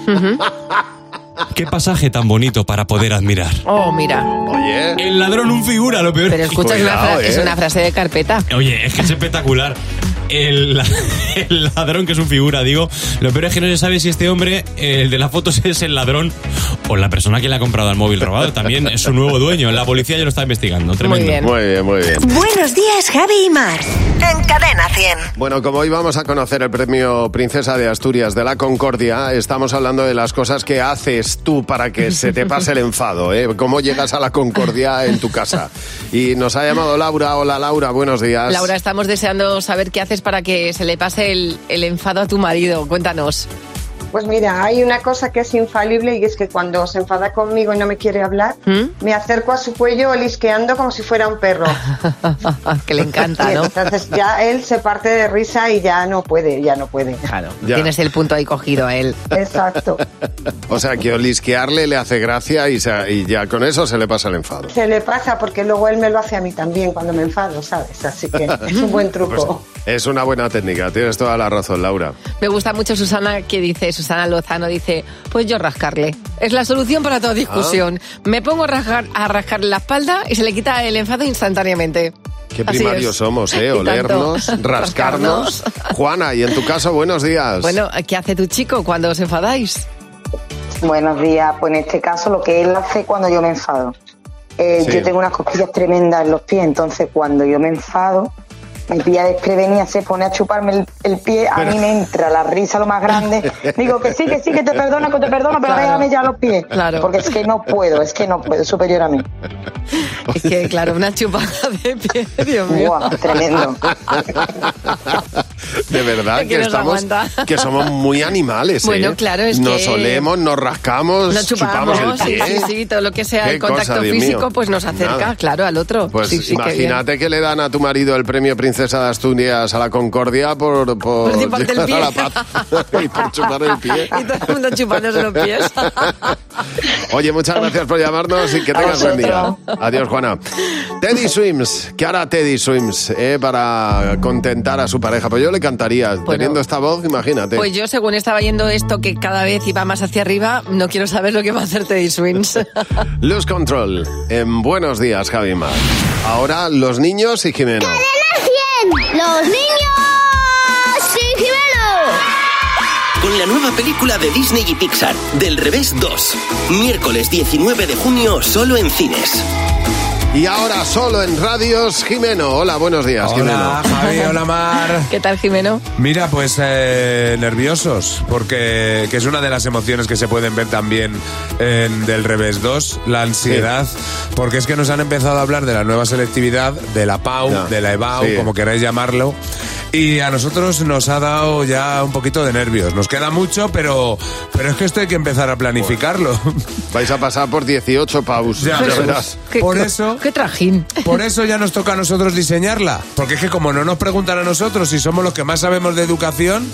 W: Qué pasaje tan bonito para poder admirar.
D: Oh, mira.
C: Oye.
W: El ladrón un figura, lo peor.
D: Pero escucha, es una frase de carpeta.
W: Oye, es que es espectacular. El ladrón, que es un figura, digo. Lo peor es que no se sabe si este hombre, el de las fotos, es el ladrón o la persona que le ha comprado el móvil robado. También es su nuevo dueño. La policía ya lo está investigando. Tremendo.
C: Muy bien.
A: Buenos días, Javi y Mar. En Cadena 100.
C: Bueno, como hoy vamos a conocer el premio Princesa de Asturias de la Concordia, estamos hablando de las cosas que haces tú para que se te pase el enfado, ¿eh? Cómo llegas a la Concordia en tu casa. Y nos ha llamado Laura. Hola, Laura, buenos días.
D: Laura, estamos deseando saber qué haces para que se le pase el enfado a tu marido. Cuéntanos.
F: Pues mira, hay una cosa que es infalible, y es que cuando se enfada conmigo y no me quiere hablar, me acerco a su cuello olisqueando como si fuera un perro.
D: Que le encanta, ¿no?
F: Entonces ya él se parte de risa y ya no puede.
D: Claro,
C: ya.
D: Tienes el punto ahí cogido a él.
F: Exacto.
C: O sea, que olisquearle le hace gracia y ya con eso se le pasa el enfado.
F: Se le pasa porque luego él me lo hace a mí también cuando me enfado, ¿sabes? Así que es un buen truco.
C: Pues es una buena técnica, tienes toda la razón, Laura.
D: Me gusta mucho Susana Susana Lozano dice, pues yo rascarle. Es la solución para toda discusión. Me pongo a rascarle la espalda y se le quita el enfado instantáneamente.
C: Qué primarios somos, ¿eh? Olernos, rascarnos. Juana, y en tu caso, buenos días.
D: Bueno, ¿qué hace tu chico cuando os enfadáis?
U: Buenos días. Pues en este caso lo que él hace cuando yo me enfado. Yo tengo unas cosquillas tremendas en los pies, entonces cuando yo me enfado, me pilla desprevenida, se pone a chuparme el pie, a mí me entra la risa lo más grande. Digo que sí, que te perdono, pero déjame ya los pies.
D: Claro.
U: Porque es que no puedo, es superior a mí.
D: Es que, claro, una chupada de pie, Dios mío.
U: Buah, tremendo.
C: De verdad que somos muy animales, ¿eh?
D: Bueno, claro, es
C: nos
D: que...
C: olemos, nos rascamos,
D: nos chupamos el pie. Sí, todo lo que sea el contacto físico, pues nos acerca, claro, al otro.
C: Pues
D: sí,
C: imagínate que le dan a tu marido el premio Princesa de Asturias a la Concordia por
D: chuparte el pie.
C: A la paz y por chupar el pie.
D: Y todo el mundo chupándose los pies.
C: Oye, muchas gracias por llamarnos y que tengas buen día. Adiós, Juana. Teddy Swims, ¿qué hará Teddy Swims para contentar a su pareja? Pues yo le cantaría, teniendo esta voz, imagínate.
D: Pues yo, según estaba yendo esto que cada vez iba más hacia arriba, no quiero saber lo que va a hacer Teddy Swims.
C: Lose Control, en Buenos Días, Javi Mar. Ahora, los niños y Jimeno.
M: ¡Cadena 100! ¡Los niños y Jimeno!
G: Con la nueva película de Disney y Pixar, Del Revés 2. Miércoles 19 de junio, solo en cines.
C: Y ahora solo en radios, Jimeno. Hola, buenos días, Jimeno.
R: Hola, Javi, hola, Mar.
D: ¿Qué tal, Jimeno?
R: Mira, pues nerviosos, porque que es una de las emociones que se pueden ver también en Del Revés 2, la ansiedad, porque es que nos han empezado a hablar de la nueva selectividad, de la PAU, de la EBAU, como queráis llamarlo, y a nosotros nos ha dado ya un poquito de nervios. Nos queda mucho, pero es que esto hay que empezar a planificarlo.
C: Vais a pasar por 18 PAUs.
R: Ya verás. Por eso...
D: ¡Qué trajín!
R: Por eso ya nos toca a nosotros diseñarla. Porque es que como no nos preguntan a nosotros si somos los que más sabemos de educación,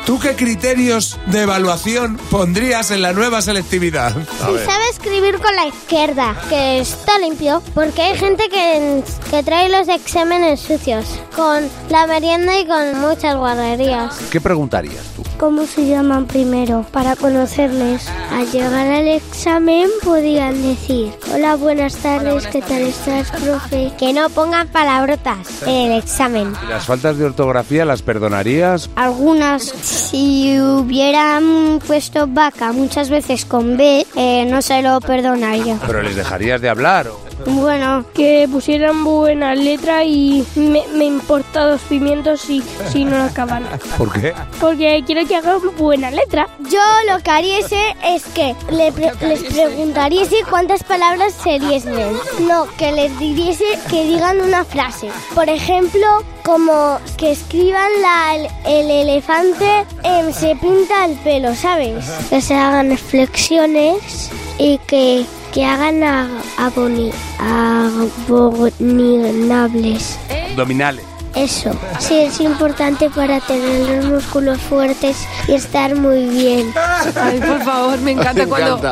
R: ¿Tú qué criterios de evaluación pondrías en la nueva selectividad?
H: Si sabe escribir con la izquierda, que está limpio, porque hay gente que trae los exámenes sucios, con la merienda y con muchas guarrerías.
I: ¿Qué preguntarías tú?
H: ¿Cómo se llaman primero? Para conocerles. Al llegar al examen podían decir: hola, buenas tardes, ¿qué tal estás, profe? Que no pongan palabrotas en el examen.
I: ¿Y las faltas de ortografía las perdonarías?
H: Algunas, si hubieran puesto vaca muchas veces con B, no se lo perdonaría.
I: ¿Pero les dejarías de hablar o...?
H: Bueno, que pusieran buena letra y me importa 2 pimientos si no lo acaban.
I: ¿Por qué?
H: Porque quiero que hagan buena letra. Yo lo que haría es que les preguntariese cuántas palabras se diesen. No, que les diríese que digan una frase. Por ejemplo, como que escriban el elefante se pinta el pelo, ¿sabes? Que se hagan flexiones y que hagan abominables.
I: Abdominales.
H: Eso, sí, es importante para tener los músculos fuertes y estar muy bien.
D: Ay, por favor, me encanta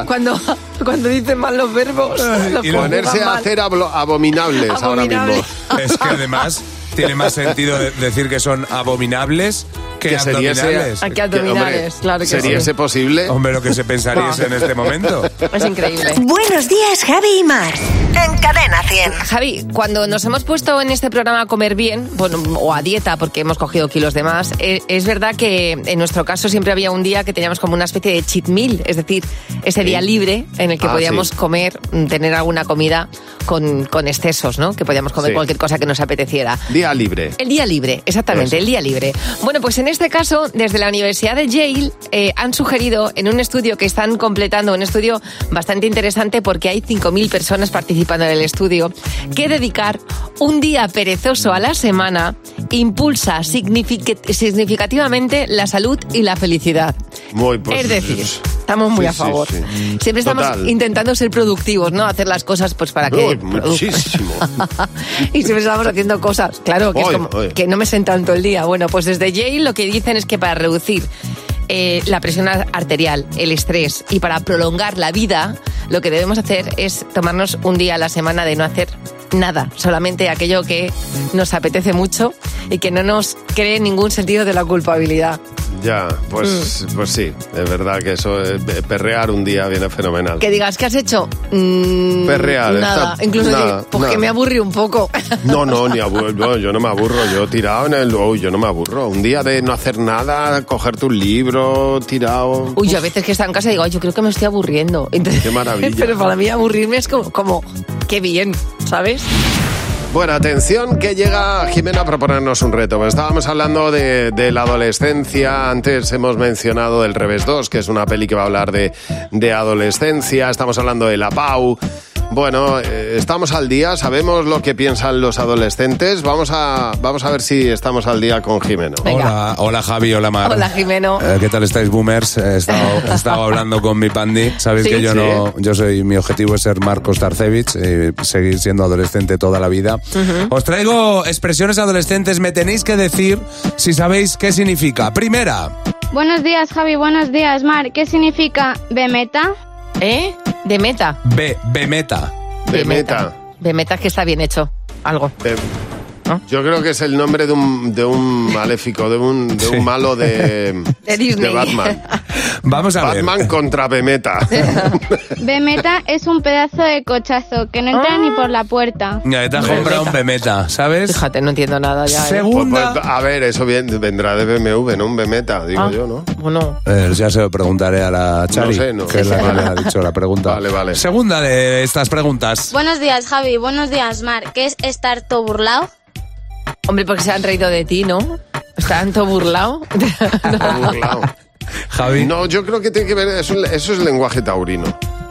D: cuando dicen mal los verbos.
C: Y ponerse a hacer abominables ahora mismo.
R: Es que además tiene más sentido decir que son abominables que abdominales.
D: Que abdominales, claro que
C: ¿Sería ese posible?
R: Hombre, lo que se pensaría en este momento.
D: Es increíble.
A: Buenos días, Javi y Mar. En Cadena 100.
D: Javi, cuando nos hemos puesto en este programa a comer bien, bueno, o a dieta porque hemos cogido kilos de más, es verdad que en nuestro caso siempre había un día que teníamos como una especie de cheat meal, es decir, ese día libre en el que podíamos comer, tener alguna comida con excesos, ¿no? Que podíamos comer cualquier cosa que nos apeteciera.
C: Día libre.
D: El día libre, exactamente, el día libre. Bueno, pues en este caso, desde la Universidad de Yale han sugerido en un estudio que están completando, un estudio bastante interesante porque hay 5.000 personas participando en el estudio, que dedicar un día perezoso a la semana impulsa significativamente la salud y la felicidad. Es decir, estamos muy a favor. Sí. Siempre estamos intentando ser productivos, ¿no? Hacer las cosas pues para que...
C: Muchísimo.
D: Y siempre estamos haciendo cosas, claro, que es como que no me sentan todo el día. Bueno, pues desde Yale lo que dicen es que para reducir la presión arterial, el estrés y para prolongar la vida, lo que debemos hacer es tomarnos un día a la semana de no hacer nada, solamente aquello que nos apetece mucho y que no nos cree ningún sentido de la culpabilidad.
C: Ya, pues sí, es verdad que eso, perrear un día viene fenomenal.
D: Que digas, ¿qué has hecho?
C: Perrear.
D: Nada, incluso porque me aburrí un poco.
C: No, yo no me aburro, yo tirado yo no me aburro. Un día de no hacer nada, cogerte un libro, tirado...
D: Uy, yo a veces que está en casa digo, yo creo que me estoy aburriendo. Entonces,
C: qué maravilla.
D: Pero para mí aburrirme es como qué bien, ¿sabes?
C: Bueno, atención, que llega Jimena a proponernos un reto. Estábamos hablando de la adolescencia. Antes hemos mencionado El Revés 2, que es una peli que va a hablar de adolescencia. Estamos hablando de La Pau. Bueno, estamos al día, sabemos lo que piensan los adolescentes. Vamos a ver si estamos al día con Jimeno.
R: Hola Javi, hola Mar.
D: Hola Jimeno.
R: ¿Qué tal estáis, boomers? He estado hablando con mi pandi. Sabéis que yo soy, mi objetivo es ser Marcos Tarcevich, seguir siendo adolescente toda la vida. Uh-huh. Os traigo expresiones adolescentes, me tenéis que decir si sabéis qué significa. Primera.
V: Buenos días, Javi, buenos días, Mar. ¿Qué significa bemeta?
D: De meta.
C: Bemeta.
D: Bemeta es que está bien hecho. Algo.
C: Yo creo que es el nombre de un maléfico, de un malo de
D: Disney.
C: De Batman.
R: Vamos a ver.
C: Batman contra Bemeta.
V: Bemeta es un pedazo de cochazo que no entra ni por la puerta.
R: Ya te has comprado un Bemeta, ¿sabes?
D: Fíjate, no entiendo nada ya.
R: Segunda.
C: Pues, a ver, eso vendrá de BMW, no un Bemeta, digo yo, ¿no?
D: Bueno.
R: Ya se lo preguntaré a la Chari, que es la que me ha dicho la pregunta.
C: Vale.
R: Segunda de estas preguntas.
V: Buenos días, Javi. Buenos días, Mar. ¿Qué es estar todo burlado?
D: Hombre, porque se han reído de ti, ¿no? ¿Están todo burlado?
C: Burlado.
R: Javi.
C: No, yo creo que tiene que ver, eso es lenguaje taurino.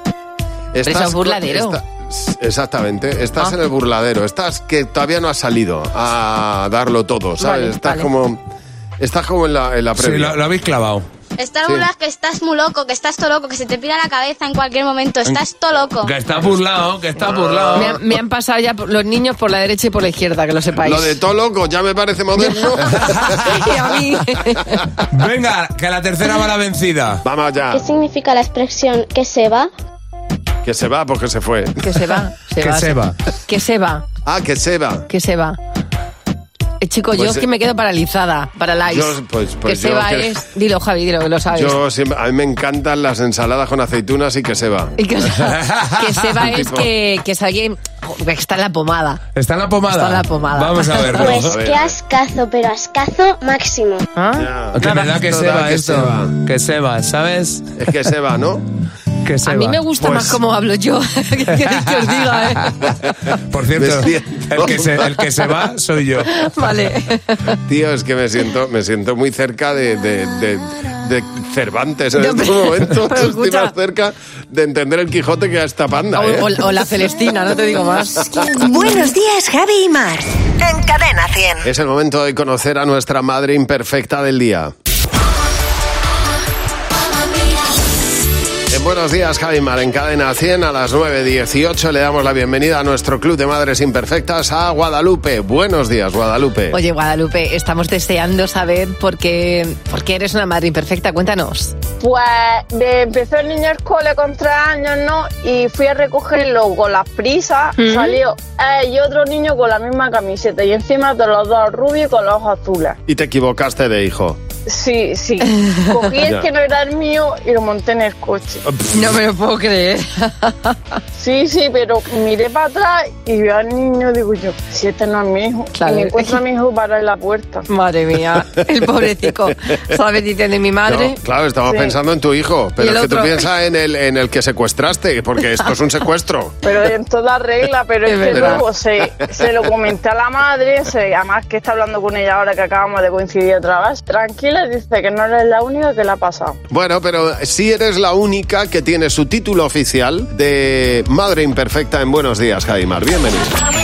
D: Pero es un burladero.
C: Exactamente, estás en el burladero, estás que todavía no has salido a darlo todo, ¿sabes? Estás como en la previa.
R: Sí, lo habéis clavado.
J: Estás burlado, que estás muy loco, que estás todo loco, que se te pira la cabeza en cualquier momento. Estás todo loco.
R: Que estás burlado, que estás burlado.
D: Me han pasado ya los niños por la derecha y por la izquierda, que lo sepáis.
C: Lo de todo loco ya me parece moderno.
D: Y a mí.
R: Venga, que la tercera va la vencida.
C: Vamos ya.
H: ¿Qué significa la expresión que se va?
C: Que se va porque se fue.
D: Que se va.
R: Que se va.
D: Que se va.
C: Ah, que se va.
D: Que se va. Chico, yo es que me quedo paralizada, paralyzed. Que se va es... Dilo, Javi, dilo, que lo sabes.
C: A mí me encantan las ensaladas con aceitunas y que se va.
D: Y que se va es que es alguien que está en la pomada.
R: ¿Está en la pomada?
D: Está en la pomada.
R: Vamos a verlo.
H: Pues que ascazo, pero ascazo máximo.
D: ¿Ah?
R: Que me da que se va esto. Que se va, ¿sabes?
C: Es que se va, ¿no?
R: Que se
D: a mí
R: va.
D: me gusta más cómo hablo yo. ¿Qué queréis que os diga,
R: Por cierto, el que se va soy yo.
D: Vale.
C: Tío, es que me siento muy cerca de Cervantes en este momento. Estoy más cerca de entender el Quijote que a esta panda.
D: O la Celestina, no te digo más.
A: Buenos días, Javi y Mar. En Cadena 100.
C: Es el momento de conocer a nuestra madre imperfecta del día. En Buenos días, Javi Mar, en Cadena 100 a las 9:18 le damos la bienvenida a nuestro Club de Madres Imperfectas, a Guadalupe. Buenos días, Guadalupe.
D: Oye, Guadalupe, estamos deseando saber por qué eres una madre imperfecta. Cuéntanos.
K: Pues empezó el niño al cole con 3 años, ¿no? Y fui a recogerlo con las prisas, salió y otro niño con la misma camiseta y encima de los dos rubios y con los ojos azules.
C: Y te equivocaste de hijo.
K: Sí. Cogí el que no era el mío y lo monté en el coche.
D: No me lo puedo creer.
K: Sí, pero miré para atrás y vi al niño, digo yo, si este no es mi hijo. Claro. Y me encuentro a mi hijo para en la puerta.
D: Madre mía, el pobrecito. ¿Sabes? Dice de mi madre.
C: No, claro, estamos pensando en tu hijo, pero es que tú piensas en el que secuestraste, porque esto es un secuestro.
K: Pero en toda regla, pero es que luego se lo comenté a la madre, además que está hablando con ella ahora que acabamos de coincidir otra vez. Tranquila, dice que no eres la única que la ha pasado.
C: Bueno, pero sí eres la única que tiene su título oficial de Madre Imperfecta en Buenos Días, Javi Mar. Bienvenido.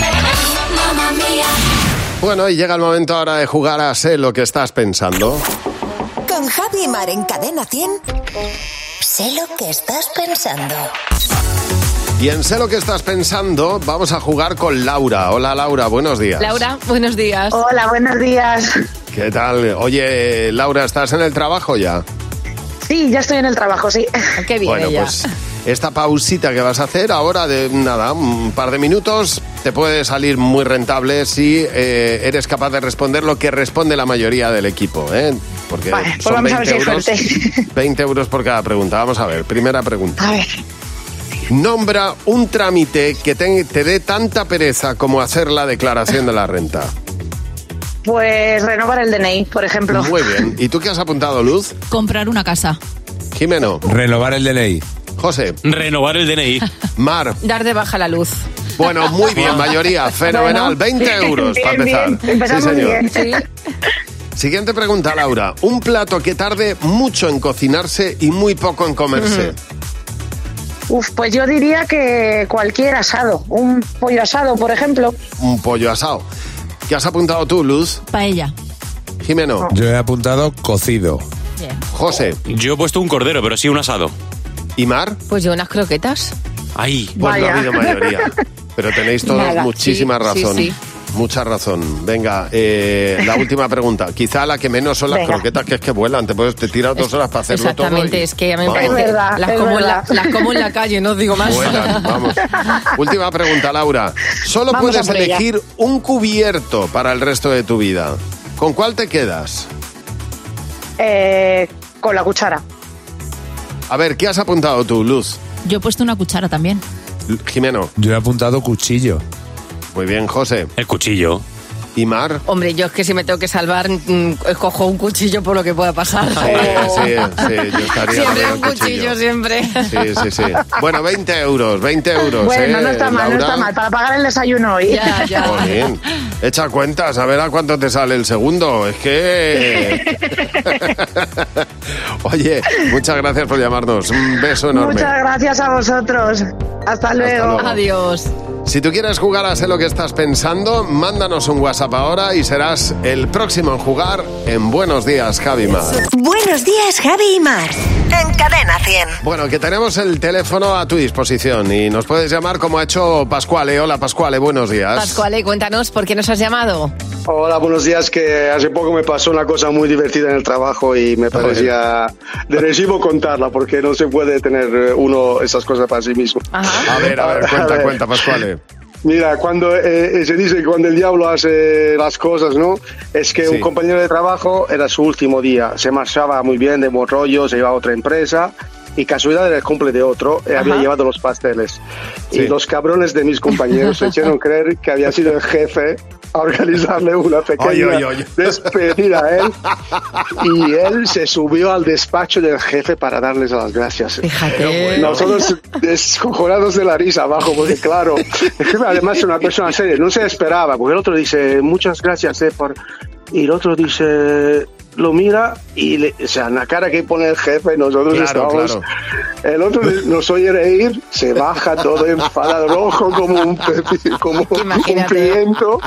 C: Bueno, y llega el momento ahora de jugar a Sé lo que estás pensando.
A: Con Javi y Mar en Cadena 100, sé lo que estás pensando.
C: Y en Sé lo que estás pensando vamos a jugar con Laura. Hola, Laura, buenos días.
D: Laura, buenos días.
E: Hola, buenos días.
C: ¿Qué tal? Oye, Laura, ¿estás en el trabajo ya?
E: Sí, ya estoy en el trabajo, sí.
D: Qué bien.
C: Bueno,
D: ella.
C: Pues esta pausita que vas a hacer ahora de nada, un par de minutos, te puede salir muy rentable si eres capaz de responder lo que responde la mayoría del equipo, ¿eh? Porque
E: vale, pues
C: son
E: vamos
C: 20
E: a ver si hay
C: euros,
E: suerte.
C: 20 euros por cada pregunta. Vamos a ver, primera pregunta.
E: A ver.
C: Nombra un trámite que te dé tanta pereza como hacer la declaración de la renta.
E: Pues renovar el DNI, por ejemplo.
C: Muy bien. ¿Y tú qué has apuntado, Luz?
X: Comprar una casa.
C: Jimeno.
R: Renovar el DNI.
C: José.
W: Renovar el DNI.
C: Mar.
D: Dar de baja la luz.
C: Bueno, muy bien, mayoría. Fenomenal. 20 euros para empezar.
E: Bien. Empezamos
C: sí, señor.
E: bien.
D: Sí.
C: Siguiente pregunta, Laura. Un plato que tarde mucho en cocinarse y muy poco en comerse.
E: Pues yo diría que cualquier asado. Un pollo asado, por ejemplo.
C: Un pollo asado. ¿Qué has apuntado tú, Luz?
X: Paella.
C: Jimeno.
R: Yo he apuntado cocido.
X: Bien.
C: José.
W: Yo he puesto un cordero, pero sí un asado.
C: ¿Y Mar?
D: Pues yo unas croquetas.
W: Ay.
C: Pues no ha habido mayoría. Pero tenéis todos
D: Nada.
C: muchísima razón.
D: Sí.
C: Mucha razón. Venga, la última pregunta. Quizá la que menos son las croquetas, que es que vuelan. Te tiras 2 horas para hacerlo todo.
D: Exactamente, es que a mí me
C: Vamos.
D: parece.
E: verdad,
D: Las
E: es
D: como,
E: verdad.
D: las como en la calle, no os digo más.
C: Vuelan, vamos. Última pregunta, Laura. Solo
E: Vamos
C: puedes
E: a por ella.
C: elegir un cubierto para el resto de tu vida. ¿Con cuál te quedas?
E: Con la cuchara.
C: A ver, ¿qué has apuntado tú, Luz?
X: Yo he puesto una cuchara también.
C: Jimeno.
R: Yo he apuntado cuchillo.
C: Muy bien, José.
W: El cuchillo.
C: ¿Y Mar?
D: Hombre, yo es que si me tengo que salvar, cojo un cuchillo por lo que pueda pasar.
C: Sí, yo estaría
D: Siempre
C: con
D: un cuchillo, siempre.
C: Sí. Bueno, 20 euros.
E: Bueno, no está mal,
C: Laura.
E: no está mal. Para pagar el desayuno hoy.
D: Ya.
C: Jolín. Echa cuentas, a ver a cuánto te sale el segundo. Es que... Oye, muchas gracias por llamarnos. Un beso enorme.
E: Muchas gracias a vosotros. Hasta luego.
C: luego.
D: Adiós.
C: Si tú quieres jugar a Sé lo que estás pensando, mándanos un WhatsApp ahora y serás el próximo en jugar en Buenos Días, Javi y Mar.
A: Buenos días, Javi y Mar. En Cadena 100.
C: Bueno, que tenemos el teléfono a tu disposición y nos puedes llamar como ha hecho Pascuale. Hola, Pascuale, buenos días.
D: Pascuale, cuéntanos, ¿por qué nos has llamado?
L: Hola, buenos días, que hace poco me pasó una cosa muy divertida en el trabajo y me parecía de recibo contarla, porque no se puede tener uno esas cosas para sí mismo.
C: Ajá. A ver, cuenta, Pascuale.
L: Mira, cuando se dice que cuando el diablo hace las cosas, ¿no? Es que un compañero de trabajo era su último día, se marchaba muy bien, de buen rollo, se iba a otra empresa y casualidad era el cumple de otro, había llevado los pasteles. Sí. Y los cabrones de mis compañeros se hicieron creer que había sido el jefe a organizarle una pequeña despedida a él, y él se subió al despacho del jefe para darles las gracias.
D: Fíjate.
L: Nosotros descojonados de la risa abajo, porque claro, además es una persona seria, no se esperaba, porque el otro dice, muchas gracias por... Y el otro dice... Lo mira y o sea, en la cara que pone el jefe, nosotros estamos... El otro nos oye reír, se baja todo enfadado, rojo como un pimiento.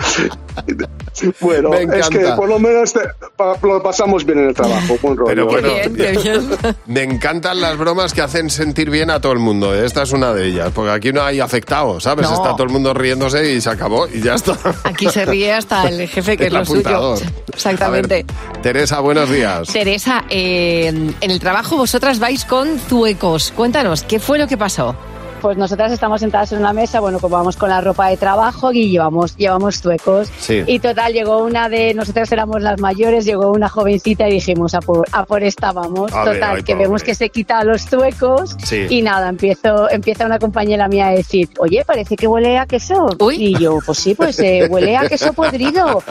L: Bueno, es que por lo menos lo pasamos bien en el trabajo.
C: Pero bueno, me encantan las bromas que hacen sentir bien a todo el mundo. Esta es una de ellas, porque aquí no hay afectados, ¿sabes? No. Está todo el mundo riéndose y se acabó y ya está.
D: Aquí se ríe hasta el jefe, que es lo suyo. Exactamente.
C: Ver, Teresa, buenos días.
D: Teresa, en el trabajo vosotras vais con zuecos. Cuéntanos, ¿qué fue lo que pasó?
O: Pues nosotras estamos sentadas en una mesa, bueno, pues vamos con la ropa de trabajo y llevamos zuecos. Sí. Y total, llegó una de, nosotras éramos las mayores, llegó una jovencita y dijimos, a por esta vamos. Total, que vemos que se quita los zuecos y nada, empieza una compañera mía a decir, oye, parece que huele a queso. Uy. Y yo, pues sí, pues huele a queso podrido.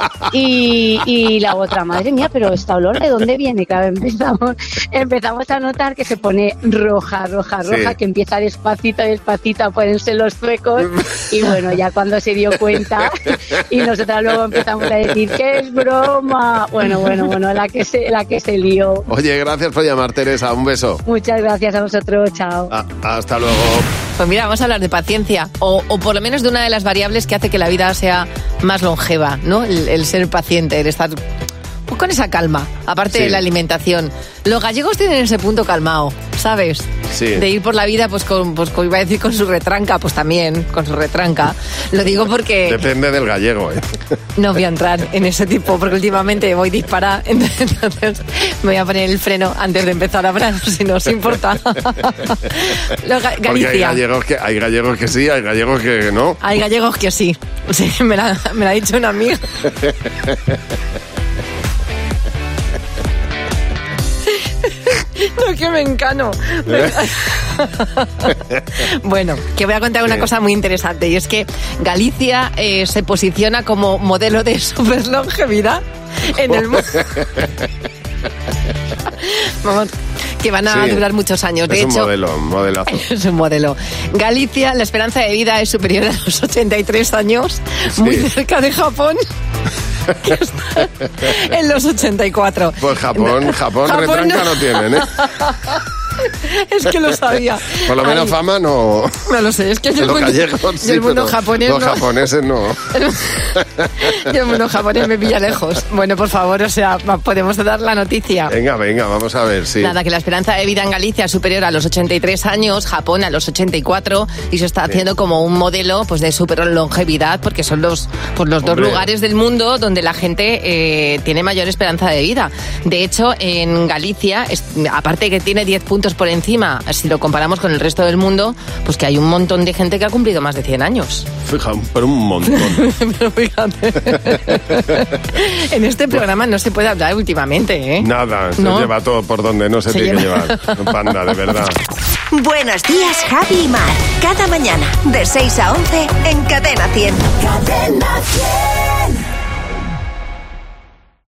O: Y la otra, madre mía, pero esta olor, ¿de dónde viene? Claro, empezamos a notar que se pone roja, que empieza despacito a ponerse los zuecos, y bueno, ya cuando se dio cuenta y nosotras luego empezamos a decir que es broma, bueno, la que se lió.
C: Oye, gracias por llamar, Teresa, un beso.
O: Muchas gracias a vosotros, chao.
C: Hasta luego.
D: Pues mira, vamos a hablar de paciencia, o por lo menos de una de las variables que hace que la vida sea más longeva, ¿no? El ser paciente, el estar con esa calma, aparte de la alimentación. Los gallegos tienen ese punto calmado, ¿sabes? Sí. De ir por la vida, pues iba a decir con su retranca, pues también, con su retranca. Lo digo porque...
C: Depende del gallego, ¿eh?
D: No voy a entrar en ese tipo, porque últimamente voy disparada, entonces me voy a poner el freno antes de empezar a hablar, si no os importa. Galicia.
C: Porque hay gallegos que sí, hay gallegos que no.
D: Hay gallegos que sí. Sí, me la ha dicho una amiga. No, que me encano. Bueno, que voy a contar una cosa muy interesante, y es que Galicia se posiciona como modelo de superlongevidad en el mundo. Vamos, que van a durar muchos años. De hecho,
C: modelazo.
D: Es un modelo. Galicia, la esperanza de vida es superior a los 83 años, muy cerca de Japón, que está en los 84.
C: Pues Japón retranca no tienen, ¿eh?
D: Es que lo sabía.
C: Por lo menos fama no.
D: No lo sé, es que yo
C: los gallegos sí, el mundo japonés los japoneses no.
D: Yo el mundo japonés me pilla lejos. Bueno, por favor, o sea, podemos dar la noticia.
C: Venga, vamos a ver, sí.
D: Nada, que la esperanza de vida en Galicia es superior a los 83 años, Japón a los 84, y se está haciendo como un modelo pues de super longevidad, porque son los dos lugares del mundo donde la gente tiene mayor esperanza de vida. De hecho, en Galicia, aparte que tiene 10 puntos por encima, si lo comparamos con el resto del mundo, pues que hay un montón de gente que ha cumplido más de 100 años.
C: Fíjate, pero un montón.
D: Pero fíjate. En este programa no se puede hablar últimamente, ¿eh?
C: Nada, se lleva todo por donde no se tiene que llevar. Panda, de verdad.
A: Buenos días, Javi y Mar. Cada mañana, de 6 a 11, en Cadena 100. Cadena 100.